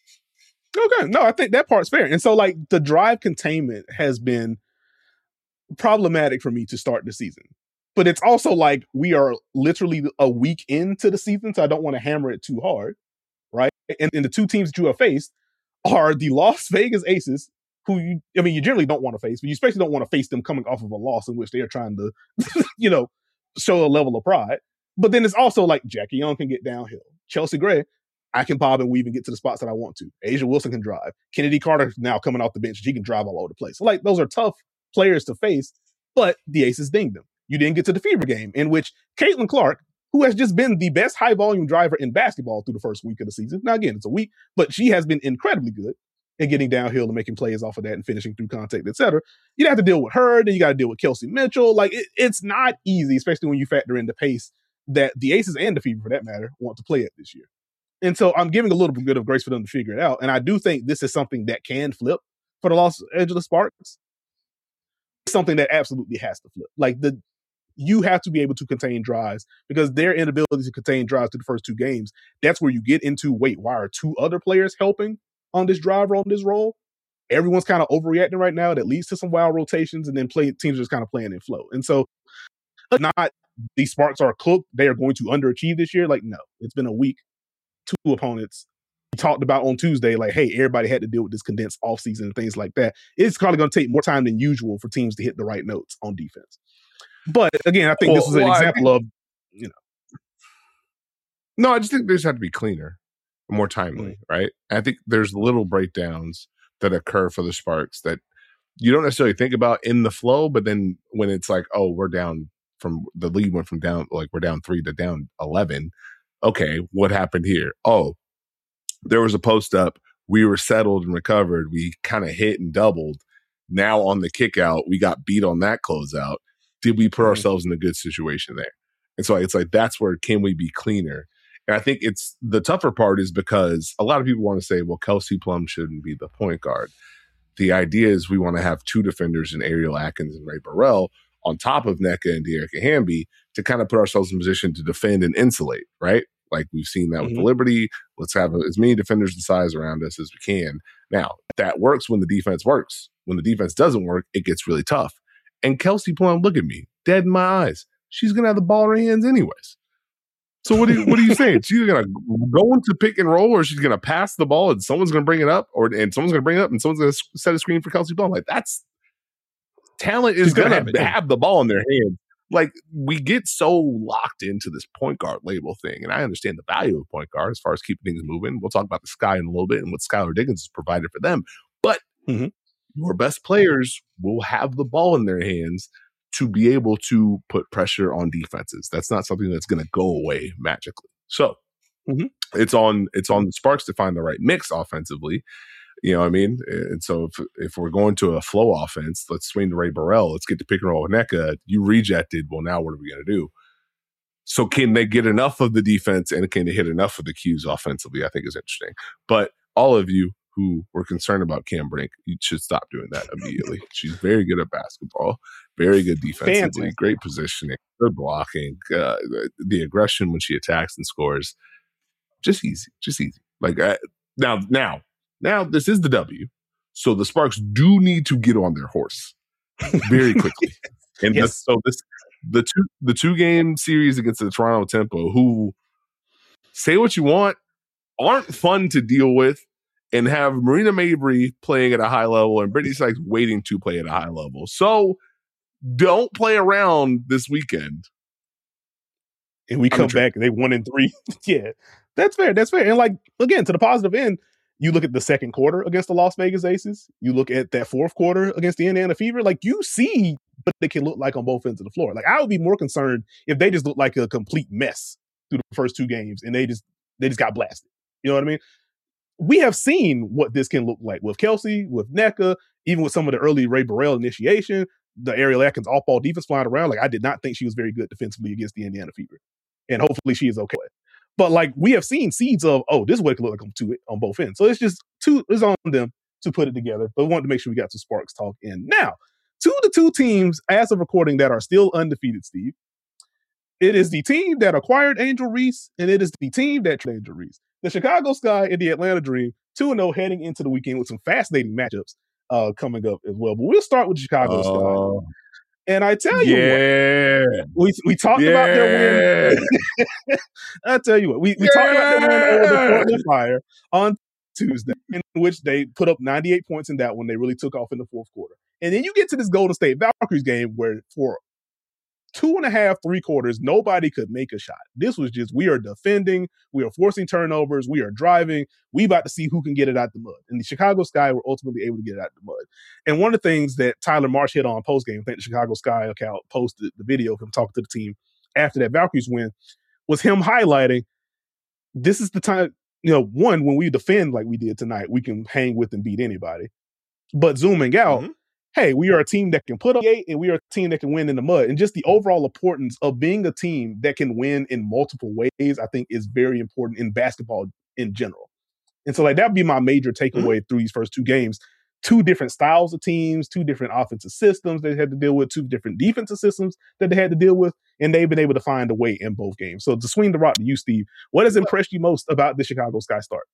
Okay. No, I think that part's fair. And so like the drive containment has been problematic for me to start the season. But it's also like we are literally a week into the season, so I don't want to hammer it too hard, right? And the 2 teams that you have faced are the Las Vegas Aces, who you generally don't want to face, but you especially don't want to face them coming off of a loss in which they are trying to, show a level of pride. But then it's also like Jackie Young can get downhill. Chelsea Gray, I can bob and weave and get to the spots that I want to. Asia Wilson can drive. Kennedy Carter now coming off the bench, she can drive all over the place. So like those are tough players to face, but the Aces dinged them. You didn't get to the Fever game, in which Caitlin Clark, who has just been the best high-volume driver in basketball through the first week of the season. Now, again, it's a week, but she has been incredibly good in getting downhill and making plays off of that and finishing through contact, et cetera. You have to deal with her, then you got to deal with Kelsey Mitchell. Like, it's not easy, especially when you factor in the pace that the Aces and the Fever, for that matter, want to play at this year. And so I'm giving a little bit of grace for them to figure it out. And I do think this is something that can flip for the Los Angeles Sparks. Something that absolutely has to flip. Like, you have to be able to contain drives, because their inability to contain drives to the first 2 games, that's where you get into, why are 2 other players helping on this drive or on this role? Everyone's kind of overreacting right now. That leads to some wild rotations, and then teams are just kind of playing in flow. And so not the Sparks are cooked. They are going to underachieve this year. Like, no, it's been a week, 2 opponents. We talked about on Tuesday, like, hey, everybody had to deal with this condensed offseason and things like that. It's probably going to take more time than usual for teams to hit the right notes on defense. But again, I think this is an example of, No, I just think they just have to be cleaner, more timely, right? I think there's little breakdowns that occur for the Sparks that you don't necessarily think about in the flow, but then when it's like, oh, we're down from the lead went from down, like we're down 3 to down 11. Okay, what happened here? Oh, there was a post up. We were settled and recovered. We kind of hit and doubled. Now on the kick out, we got beat on that closeout. Did we put ourselves in a good situation there? And so it's like, that's where can we be cleaner? And I think it's the tougher part is because a lot of people want to say, well, Kelsey Plum shouldn't be the point guard. The idea is we want to have 2 defenders in Ariel Atkins and Ray Burrell on top of Nneka and Dearica Hamby to kind of put ourselves in position to defend and insulate, right? Like we've seen that with the Liberty. Let's have as many defenders the size around us as we can. Now, that works when the defense works. When the defense doesn't work, it gets really tough. And Kelsey Plum, look at me, dead in my eyes. She's going to have the ball in her hands anyways. So what are you saying? She's going to go into pick and roll, or she's going to pass the ball and someone's going to bring it up, and someone's going to bring it up and someone's going to set a screen for Kelsey Plum. Like, that's talent is going to have the ball in their hands. Like, we get so locked into this point guard label thing, and I understand the value of point guard as far as keeping things moving. We'll talk about the Sky in a little bit and what Skylar Diggins has provided for them. But your best players will have the ball in their hands to be able to put pressure on defenses. That's not something that's going to go away magically. So it's on the Sparks to find the right mix offensively. You know what I mean? And so if we're going to a flow offense, let's swing to Ray Burrell. Let's get to pick and roll with Nneka. You rejected. Well, now what are we going to do? So can they get enough of the defense and can they hit enough of the cues offensively? I think is interesting. But all of you who were concerned about Cam Brink, you should stop doing that immediately. She's very good at basketball, very good defensively, Fantastic. Great positioning, good blocking, the aggression when she attacks and scores. Just easy. Like now, this is the W. So the Sparks do need to get on their horse very quickly. And Yes. the two game series against the Toronto Tempo, who, say what you want, aren't fun to deal with, and have Marina Mabry playing at a high level and Brittany Sykes waiting to play at a high level. So don't play around this weekend. And we come back and they 1-3. Yeah, that's fair. And like, again, to the positive end, you look at the second quarter against the Las Vegas Aces. You look at that fourth quarter against the Indiana Fever. Like, you see what they can look like on both ends of the floor. Like, I would be more concerned if they just look like a complete mess through the first two games and they just got blasted. You know what I mean? We have seen what this can look like with Kelsey, with NECA, even with some of the early Ray Burrell initiation, the Ariel Atkins off-ball defense flying around. Like, I did not think she was very good defensively against the Indiana Fever. And hopefully she is okay. But like, we have seen seeds of, this is what it could look like on both ends. So it's on them to put it together. But we wanted to make sure we got some Sparks talk in. Now, to the two teams as of recording that are still undefeated, Steve. It is the team that acquired Angel Reese, and it is the team that traded Angel Reese. The Chicago Sky and the Atlanta Dream, 2-0 heading into the weekend with some fascinating matchups coming up as well. But we'll start with the Chicago Sky. And I tell you what, we talked about their win. I tell you what, we talked about their win over the Portland Fire on Tuesday, in which they put up 98 points in that one. They really took off in the fourth quarter. And then you get to this Golden State Valkyries game where for 2.5, 3 quarters, nobody could make a shot. This was just, we are defending, we are forcing turnovers, we are driving, we about to see who can get it out the mud. And the Chicago Sky were ultimately able to get it out the mud. And one of the things that Tyler Marsh hit on post-game, I think the Chicago Sky account posted the video of him talking to the team after that Valkyries win, was him highlighting, this is the time, one, when we defend like we did tonight, we can hang with and beat anybody. But zooming out, hey, we are a team that can put up 8 and we are a team that can win in the mud. And just the overall importance of being a team that can win in multiple ways, I think, is very important in basketball in general. And so, like, that would be my major takeaway through these first two games. 2 different styles of teams, 2 different offensive systems they had to deal with, 2 different defensive systems that they had to deal with, and they've been able to find a way in both games. So to swing the rock to you, Steve, what has impressed you most about the Chicago Sky start?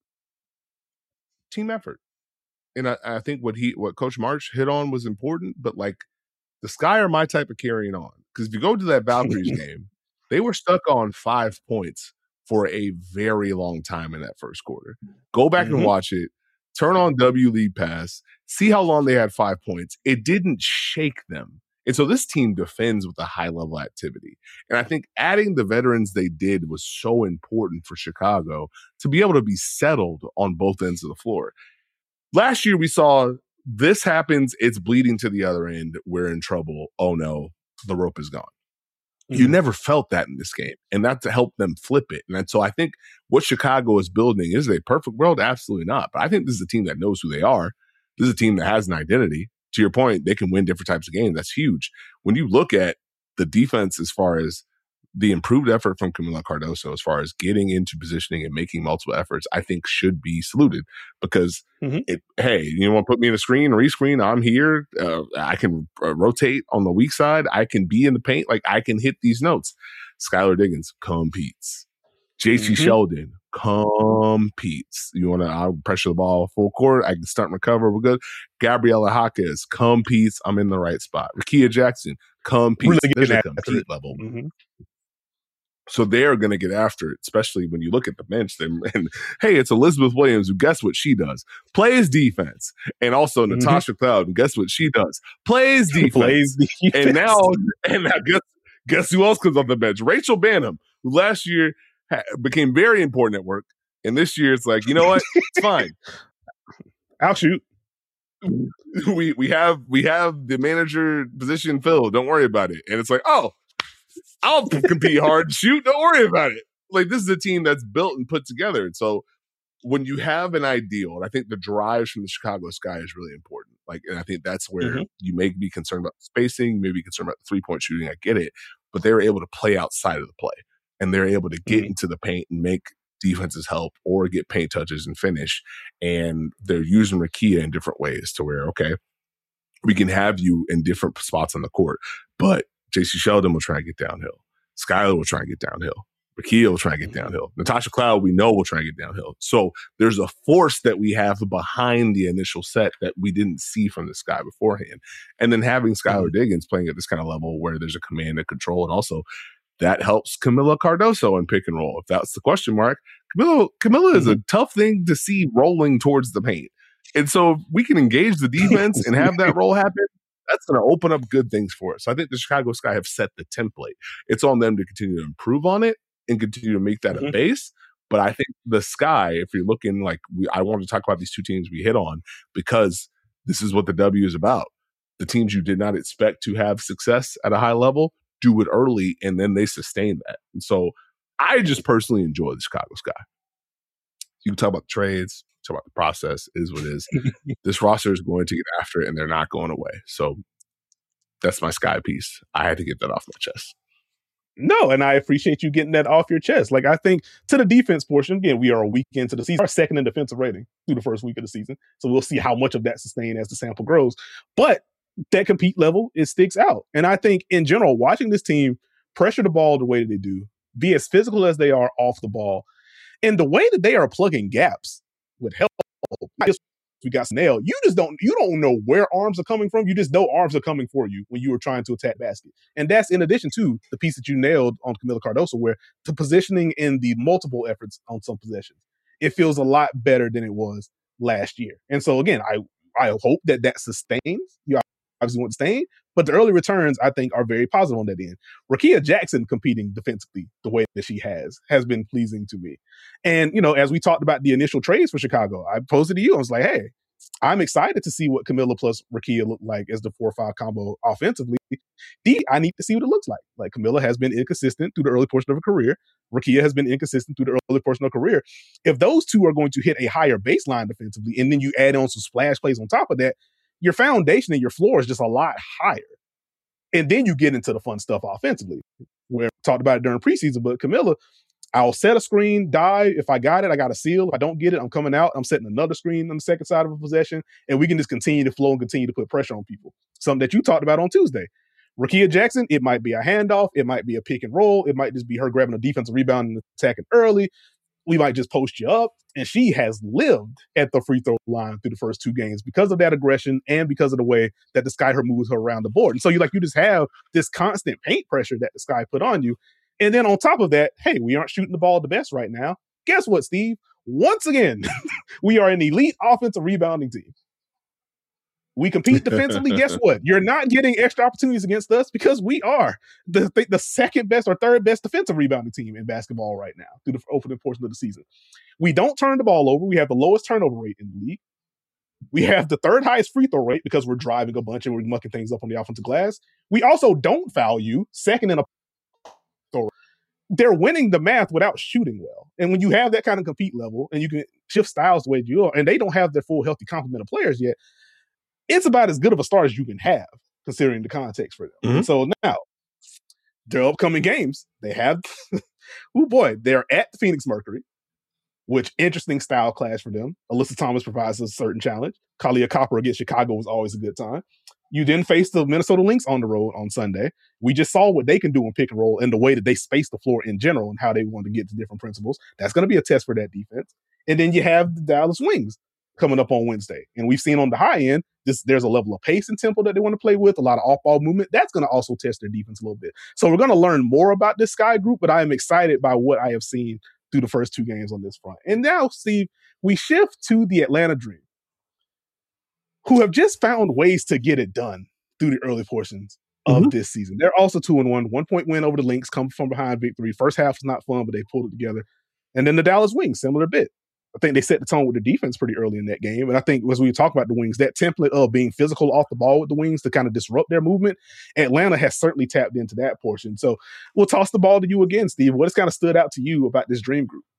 Team effort. And I think what Coach March hit on was important, but like, the Sky are my type of carrying on. Because if you go to that Valkyries game, they were stuck on 5 points for a very long time in that first quarter. Go back and watch it. Turn on W League Pass. See how long they had 5 points. It didn't shake them. And so this team defends with a high-level activity. And I think adding the veterans they did was so important for Chicago to be able to be settled on both ends of the floor. Last year, we saw this happens, it's bleeding to the other end, we're in trouble, oh no, the rope is gone. You never felt that in this game, and that's to help them flip it. And so I think what Chicago is building, is it a perfect world? Absolutely not. But I think this is a team that knows who they are. This is a team that has an identity. To your point, they can win different types of games. That's huge. When you look at the defense as far as the improved effort from Camila Cardoso, as far as getting into positioning and making multiple efforts, I think should be saluted because, hey, you want to put me in a screen, rescreen, I'm here. I can rotate on the weak side. I can be in the paint. Like, I can hit these notes. Skylar Diggins competes. JC Sheldon competes. You want to pressure the ball full court. I can stunt and recover. We're good. Gabriela Jaquez competes. I'm in the right spot. Rakia Jackson competes. Really There's a compete level. So they're going to get after it, especially when you look at the bench. And hey, it's Elizabeth Williams, who guess what she does? Plays defense. And also Natasha Cloud, and guess what she does? Plays defense. And now guess who else comes off the bench? Rachel Banham, who last year became very important at work. And this year it's like, you know what? It's fine. I'll shoot. We have the manager position filled. Don't worry about it. And it's like, oh, I'll compete hard and shoot. Don't worry about it. Like, this is a team that's built and put together. And so when you have an ideal, and I think the drives from the Chicago Sky is really important. Like, and I think that's where you may be concerned about spacing, maybe concerned about the 3-point shooting. I get it. But they were able to play outside of the play. and they're able to get into the paint and make defenses help or get paint touches and finish. And they're using Rickea in different ways to where, okay, we can have you in different spots on the court, but JC Sheldon will try and get downhill. Skylar will try and get downhill. Rickea will try and get downhill. Natasha Cloud, we know, will try and get downhill. So there's a force that we have behind the initial set that we didn't see from this guy beforehand. And then having Skylar Diggins playing at this kind of level where there's a command and control, and also that helps Camila Cardoso in pick and roll. If that's the question mark, Camila is a tough thing to see rolling towards the paint. And so if we can engage the defense and have that roll happen, that's going to open up good things for us. So I think the Chicago Sky have set the template. It's on them to continue to improve on it and continue to make that a base. But I think the Sky, if you're looking like I wanted to talk about these two teams we hit on, because this is what the W is about. The teams you did not expect to have success at a high level do it early, and then they sustain that. And so I just personally enjoy the Chicago Sky. You can talk about the trades, talk about the process, it is what it is. This roster is going to get after it, and they're not going away. So that's my Sky piece. I had to get that off my chest. No, and I appreciate you getting that off your chest. Like, I think to the defense portion, again, we are a week into the season, our second in defensive rating through the first week of the season. So we'll see how much of that sustained as the sample grows. But that compete level, it sticks out. And I think in general, watching this team pressure the ball the way that they do, be as physical as they are off the ball, and the way that they are plugging gaps would help. Not just we got Snell. You don't know where arms are coming from. You just know arms are coming for you when you were trying to attack basket. And that's in addition to the piece that you nailed on Camila Cardoso, where the positioning in the multiple efforts on some possessions, it feels a lot better than it was last year. And so again, I hope that sustains. You obviously want to sustain, but the early returns, I think, are very positive on that end. Rickea Jackson competing defensively the way that she has been pleasing to me. And, as we talked about the initial trades for Chicago, I posed it to you. I was like, hey, I'm excited to see what Camila plus Rickea look like as the 4-5 combo offensively. I need to see what it looks like. Like, Camila has been inconsistent through the early portion of her career. Rickea has been inconsistent through the early portion of her career. If those two are going to hit a higher baseline defensively, and then you add on some splash plays on top of that, your foundation and your floor is just a lot higher. And then you get into the fun stuff offensively. We talked about it during preseason, but Camila, I'll set a screen, dive. If I got it, I got a seal. If I don't get it, I'm coming out. I'm setting another screen on the second side of a possession, and we can just continue to flow and continue to put pressure on people. Something that you talked about on Tuesday. Rickea Jackson, it might be a handoff. It might be a pick and roll. It might just be her grabbing a defensive rebound and attacking early. We might just post you up. And she has lived at the free throw line through the first two games because of that aggression and because of the way that the Sky moves her around the board. And so you just have this constant paint pressure that the Sky put on you. And then on top of that, hey, we aren't shooting the ball the best right now. Guess what, Steve? Once again, we are an elite offensive rebounding team. We compete defensively. Guess what? You're not getting extra opportunities against us because we are the second best or third best defensive rebounding team in basketball right now through the opening portion of the season. We don't turn the ball over. We have the lowest turnover rate in the league. We have the third highest free throw rate because we're driving a bunch and we're mucking things up on the offensive glass. We also don't foul you, second in a throw. They're winning the math without shooting well. And when you have that kind of compete level and you can shift styles the way you are, and they don't have their full healthy complement of players yet, it's about as good of a start as you can have, considering the context for them. Mm-hmm. And so now, their upcoming games, they have, they're at the Phoenix Mercury, which interesting style clash for them. Alyssa Thomas provides a certain challenge. Kahleah Copper against Chicago was always a good time. You then face the Minnesota Lynx on the road on Sunday. We just saw what they can do in pick and roll and the way that they space the floor in general and how they want to get to different principles. That's going to be a test for that defense. And then you have the Dallas Wings coming up on Wednesday. And we've seen on the high end, there's a level of pace and tempo that they want to play with, a lot of off-ball movement. That's going to also test their defense a little bit. So we're going to learn more about this Sky group, but I am excited by what I have seen through the first two games on this front. And now, Steve, we shift to the Atlanta Dream, who have just found ways to get it done through the early portions of this season. They're also 2-1, 1-point win over the Lynx, come from behind victory. First half was not fun, but they pulled it together. And then the Dallas Wings, similar bit. I think they set the tone with the defense pretty early in that game. And I think as we talk about the Wings, that template of being physical off the ball with the Wings to kind of disrupt their movement, Atlanta has certainly tapped into that portion. So we'll toss the ball to you again, Steve. What has kind of stood out to you about this Dream group?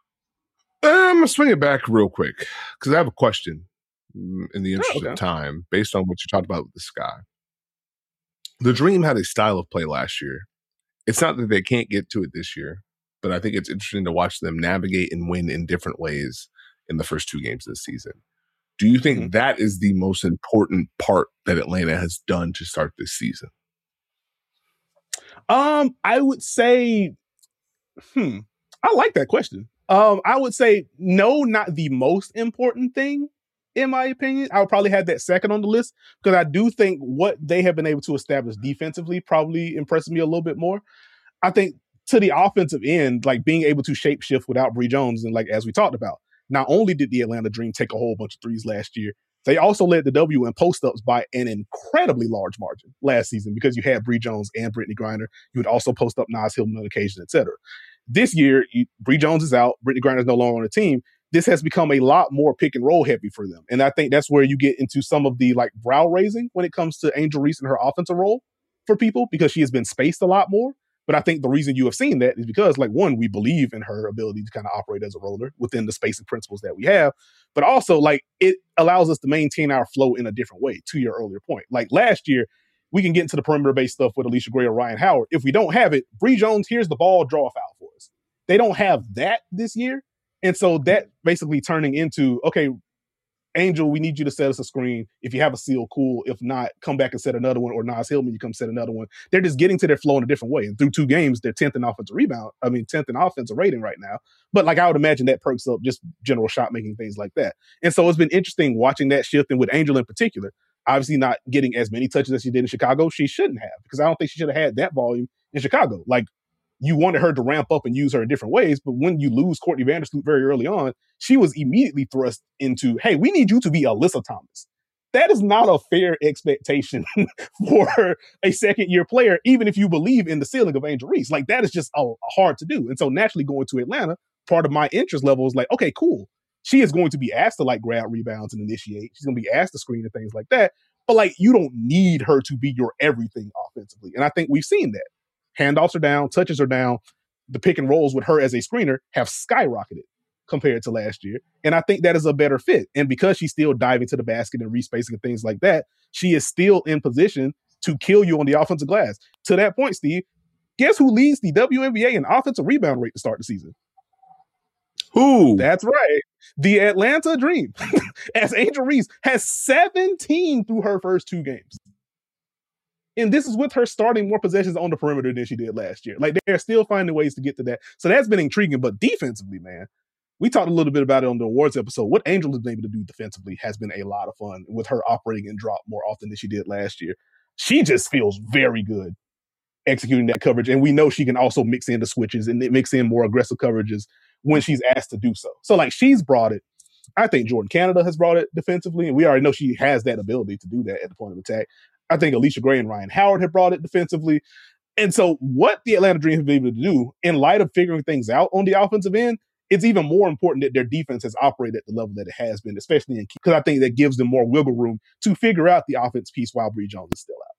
I'm going to swing it back real quick because I have a question in the interest of time based on what you talked about with the Sky. The Dream had a style of play last year. It's not that they can't get to it this year. but I think it's interesting to watch them navigate and win in different ways in the first 2 games this season. Do you think that is the most important part that Atlanta has done to start this season? I would say, I like that question. I would say no, not the most important thing, in my opinion. I would probably have that second on the list because I do think what they have been able to establish defensively probably impresses me a little bit more. I think to the offensive end, like being able to shape shift without Bree Jones, and like as we talked about, not only did the Atlanta Dream take a whole bunch of threes last year, they also led the W in post-ups by an incredibly large margin last season because you had Bree Jones and Brittany Griner. You would also post up Naz Hillman on occasion, etc. This year, Bree Jones is out. Brittany Griner is no longer on the team. This has become a lot more pick and roll heavy for them. And I think that's where you get into some of the like brow raising when it comes to Angel Reese and her offensive role for people because she has been spaced a lot more. But I think the reason you have seen that is because, like, one, we believe in her ability to kind of operate as a roller within the spacing principles that we have. But also, like, it allows us to maintain our flow in a different way, to your earlier point. Like, last year, we can get into the perimeter-based stuff with Alicia Gray or Ryan Howard. If we don't have it, Bree Jones, here's the ball, draw a foul for us. They don't have that this year. And so that basically turning into, okay, Angel, we need you to set us a screen. If you have a seal, cool. If not, come back and set another one. Or Naz Hillman, you come set another one. They're just getting to their flow in a different way. And through 2 games, they're 10th in offensive rebound. 10th in offensive rating right now. But like I would imagine that perks up just general shot making, things like that. And so it's been interesting watching that shift. And with Angel in particular, obviously not getting as many touches as she did in Chicago, she shouldn't have, because I don't think she should have had that volume in Chicago. Like, you wanted her to ramp up and use her in different ways, but when you lose Courtney Vandersloot very early on, she was immediately thrust into, hey, we need you to be Alyssa Thomas. That is not a fair expectation for a second-year player, even if you believe in the ceiling of Angel Reese. Like, that is just hard to do. And so naturally going to Atlanta, part of my interest level is like, okay, cool. She is going to be asked to, like, grab rebounds and initiate. She's going to be asked to screen and things like that. But, like, you don't need her to be your everything offensively. And I think we've seen that. Handoffs are down, touches are down. The pick and rolls with her as a screener have skyrocketed compared to last year. And I think that is a better fit. And because she's still diving to the basket and respacing and things like that, she is still in position to kill you on the offensive glass. To that point, Steve, guess who leads the WNBA in offensive rebound rate to start the season? Who? That's right. The Atlanta Dream, as Angel Reese has 17 through her first 2 games. And this is with her starting more possessions on the perimeter than she did last year. Like, they're still finding ways to get to that. So that's been intriguing. But defensively, man, we talked a little bit about it on the awards episode. What Angel has been able to do defensively has been a lot of fun with her operating and drop more often than she did last year. She just feels very good executing that coverage. And we know she can also mix in the switches and mix in more aggressive coverages when she's asked to do so. So, like, she's brought it. I think Jordan Canada has brought it defensively. And we already know she has that ability to do that at the point of attack. I think Alicia Gray and Ryan Howard have brought it defensively. And so what the Atlanta Dream have been able to do, in light of figuring things out on the offensive end, it's even more important that their defense has operated at the level that it has been, especially in because I think that gives them more wiggle room to figure out the offense piece while Bree Jones is still out.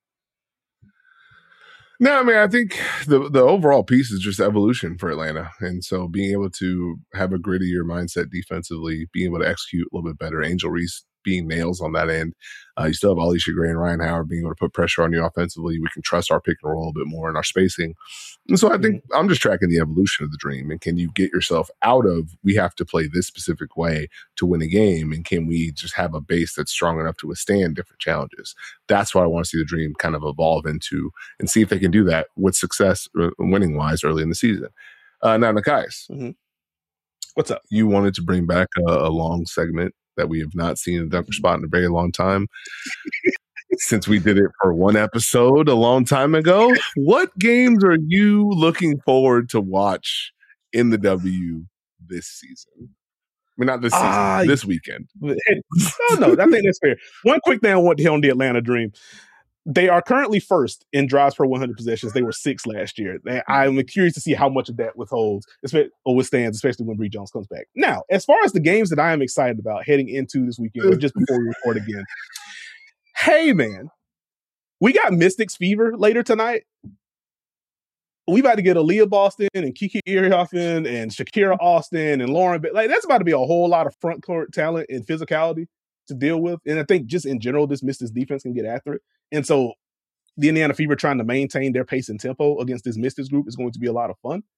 No, I mean, I think the overall piece is just evolution for Atlanta. And so being able to have a grittier mindset defensively, being able to execute a little bit better, Angel Reese being nails on that end. You still have Alicia Gray and Ryan Howard being able to put pressure on you offensively. We can trust our pick and roll a bit more in our spacing. And so I think I'm just tracking the evolution of the Dream. And can you get yourself out of, we have to play this specific way to win a game? And can we just have a base that's strong enough to withstand different challenges? That's what I want to see the Dream kind of evolve into and see if they can do that with success winning wise early in the season. Now, Nekias, what's up? You wanted to bring back a long segment that we have not seen in the Dunker Spot in a very long time. Since we did it for one episode a long time ago, what games are you looking forward to watch in the W this season? I mean, not this season, this weekend. No, I think that's fair. One quick thing I want to hit on the Atlanta Dream. They are currently first in drives per 100 possessions. They were 6th last year. I'm curious to see how much of that withstands, especially when Bree Jones comes back. Now, as far as the games that I am excited about heading into this weekend, or just before we record again, hey, man, we got Mystics Fever later tonight. We about to get Aaliyah Boston and Kiki Irihoffen and Shakira Austin and Lauren. Like, that's about to be a whole lot of front court talent and physicality to deal with. And I think just in general, this Mystics defense can get after it. And so the Indiana Fever trying to maintain their pace and tempo against this Mystics group is going to be a lot of fun.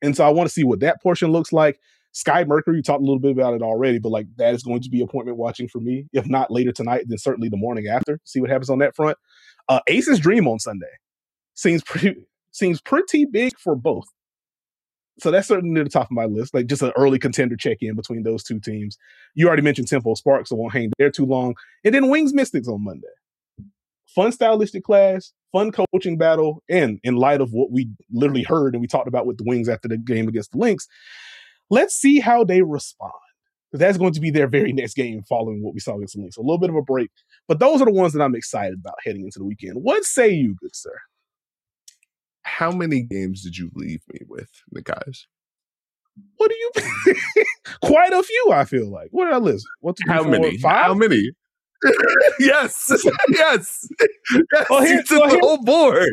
And so I want to see what that portion looks like. Sky Mercury, you talked a little bit about it already, but like that is going to be appointment watching for me. If not later tonight, then certainly the morning after. See what happens on that front. Aces Dream on Sunday seems pretty big for both. So that's certainly near the top of my list. Like just an early contender check-in between those two teams. You already mentioned Tempo Sparks, so won't hang there too long. And then Wings Mystics on Monday. Fun stylistic class, fun coaching battle, and in light of what we literally heard and we talked about with the Wings after the game against the Lynx, let's see how they respond. Because that's going to be their very next game following what we saw against the Lynx. So a little bit of a break. But those are the ones that I'm excited about heading into the weekend. What say you, good sir? How many games did you leave me with, the guys? What do you Quite a few, I feel like. What did I list? 1, 2, 3, How 4, many? 5? How many? Yes. Yes. Well, You took the whole board.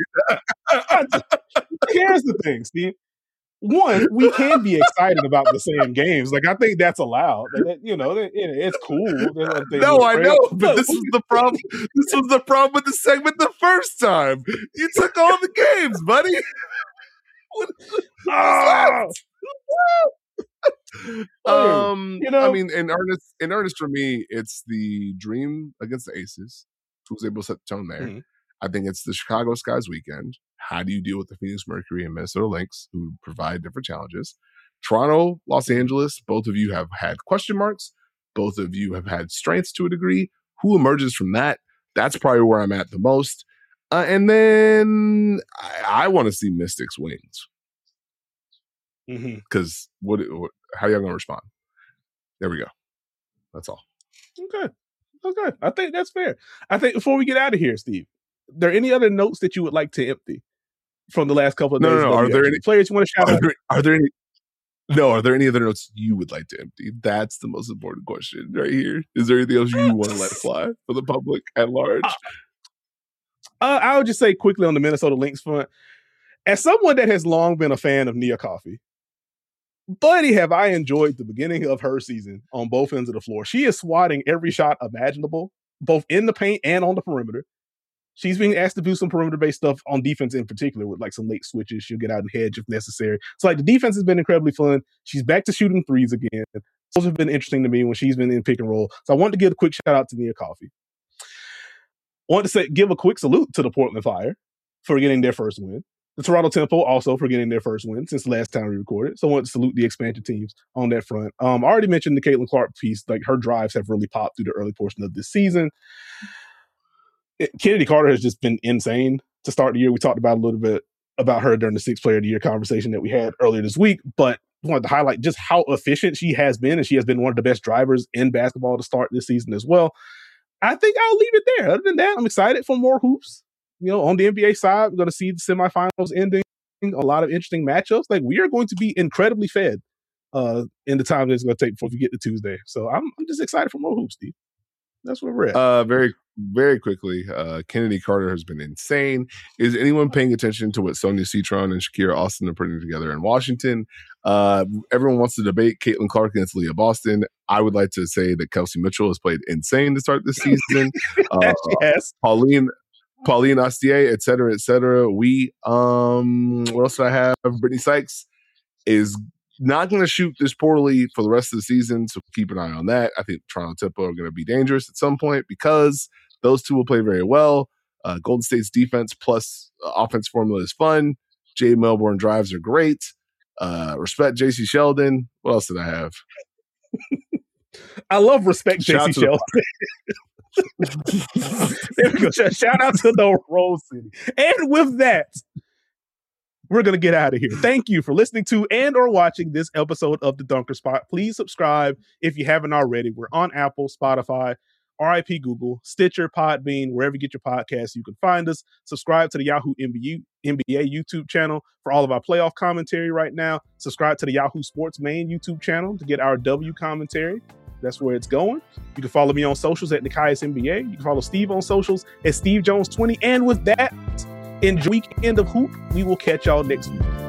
Here's the thing, Steve. One, we can be excited about the same games. Like, I think that's allowed. It's cool. No, I know, but this was the problem. This was the problem with the segment the first time. You took all the games, buddy. I mean, in earnest for me, it's the Dream against the Aces, who was able to set the tone there. Mm-hmm. I think it's the Chicago Skies weekend. How do you deal with the Phoenix Mercury and Minnesota Lynx, who provide different challenges? Toronto, Los Angeles, both of you have had question marks. Both of you have had strengths to a degree. Who emerges from that? That's probably where I'm at the most. And then I want to see Mystics Wings. Because how y'all gonna respond? There we go. That's all. Okay. I think that's fair. I think before we get out of here, Steve, are there any other notes that you would like to empty from the last couple of days? No. Are there any players you want to shout out? Are there any? No. Are there any other notes you would like to empty? That's the most important question right here. Is there anything else you want to let fly for the public at large? I would just say quickly on the Minnesota Lynx front, as someone that has long been a fan of Nia Coffey, buddy, have I enjoyed the beginning of her season on both ends of the floor. She is swatting every shot imaginable, both in the paint and on the perimeter. She's being asked to do some perimeter-based stuff on defense in particular with like some late switches. She'll get out and hedge if necessary. So like the defense has been incredibly fun. She's back to shooting threes again. Those have been interesting to me when she's been in pick and roll. So I wanted to give a quick shout out to Nia Coffey. I want to give a quick salute to the Portland Fire for getting their first win. The Toronto Tempo also for getting their first win since the last time we recorded. So I want to salute the expansion teams on that front. I already mentioned the Caitlin Clark piece. Like her drives have really popped through the early portion of this season. Kennedy Carter has just been insane to start the year. We talked about a little bit about her during the 6th Player of the Year conversation that we had earlier this week, but I wanted to highlight just how efficient she has been, and she has been one of the best drivers in basketball to start this season as well. I think I'll leave it there. Other than that, I'm excited for more hoops. On the NBA side, we're going to see the semifinals ending, a lot of interesting matchups. Like, we are going to be incredibly fed in the time that it's going to take before we get to Tuesday. So I'm just excited for more hoops, Steve. That's where we're at. Very, very quickly, Kennedy Carter has been insane. Is anyone paying attention to what Sonia Citron and Shakira Austin are putting together in Washington? Everyone wants to debate Caitlin Clark against Leah Boston. I would like to say that Kelsey Mitchell has played insane to start this season. Yes. Pauline Astier, et cetera, et cetera. What else do I have? Brittany Sykes is not going to shoot this poorly for the rest of the season, so keep an eye on that. I think Toronto Tempo are going to be dangerous at some point because those two will play very well. Golden State's defense plus offense formula is fun. Jay Melbourne drives are great. Respect JC Sheldon. What else did I have? I love respect JC Sheldon. There we go. Shout out to the Rose City. And with that, we're going to get out of here. Thank you for listening to and or watching this episode of The Dunker Spot. Please subscribe if you haven't already. We're on Apple, Spotify, RIP Google, Stitcher, Podbean, wherever you get your podcasts, you can find us. Subscribe to the Yahoo NBA YouTube channel for all of our playoff commentary right now. Subscribe to the Yahoo Sports main YouTube channel to get our W commentary. That's where it's going. You can follow me on socials at Nikias NBA. You can follow Steve on socials at Steve Jones 20. And with that, enjoy weekend of hoop. We will catch y'all next week.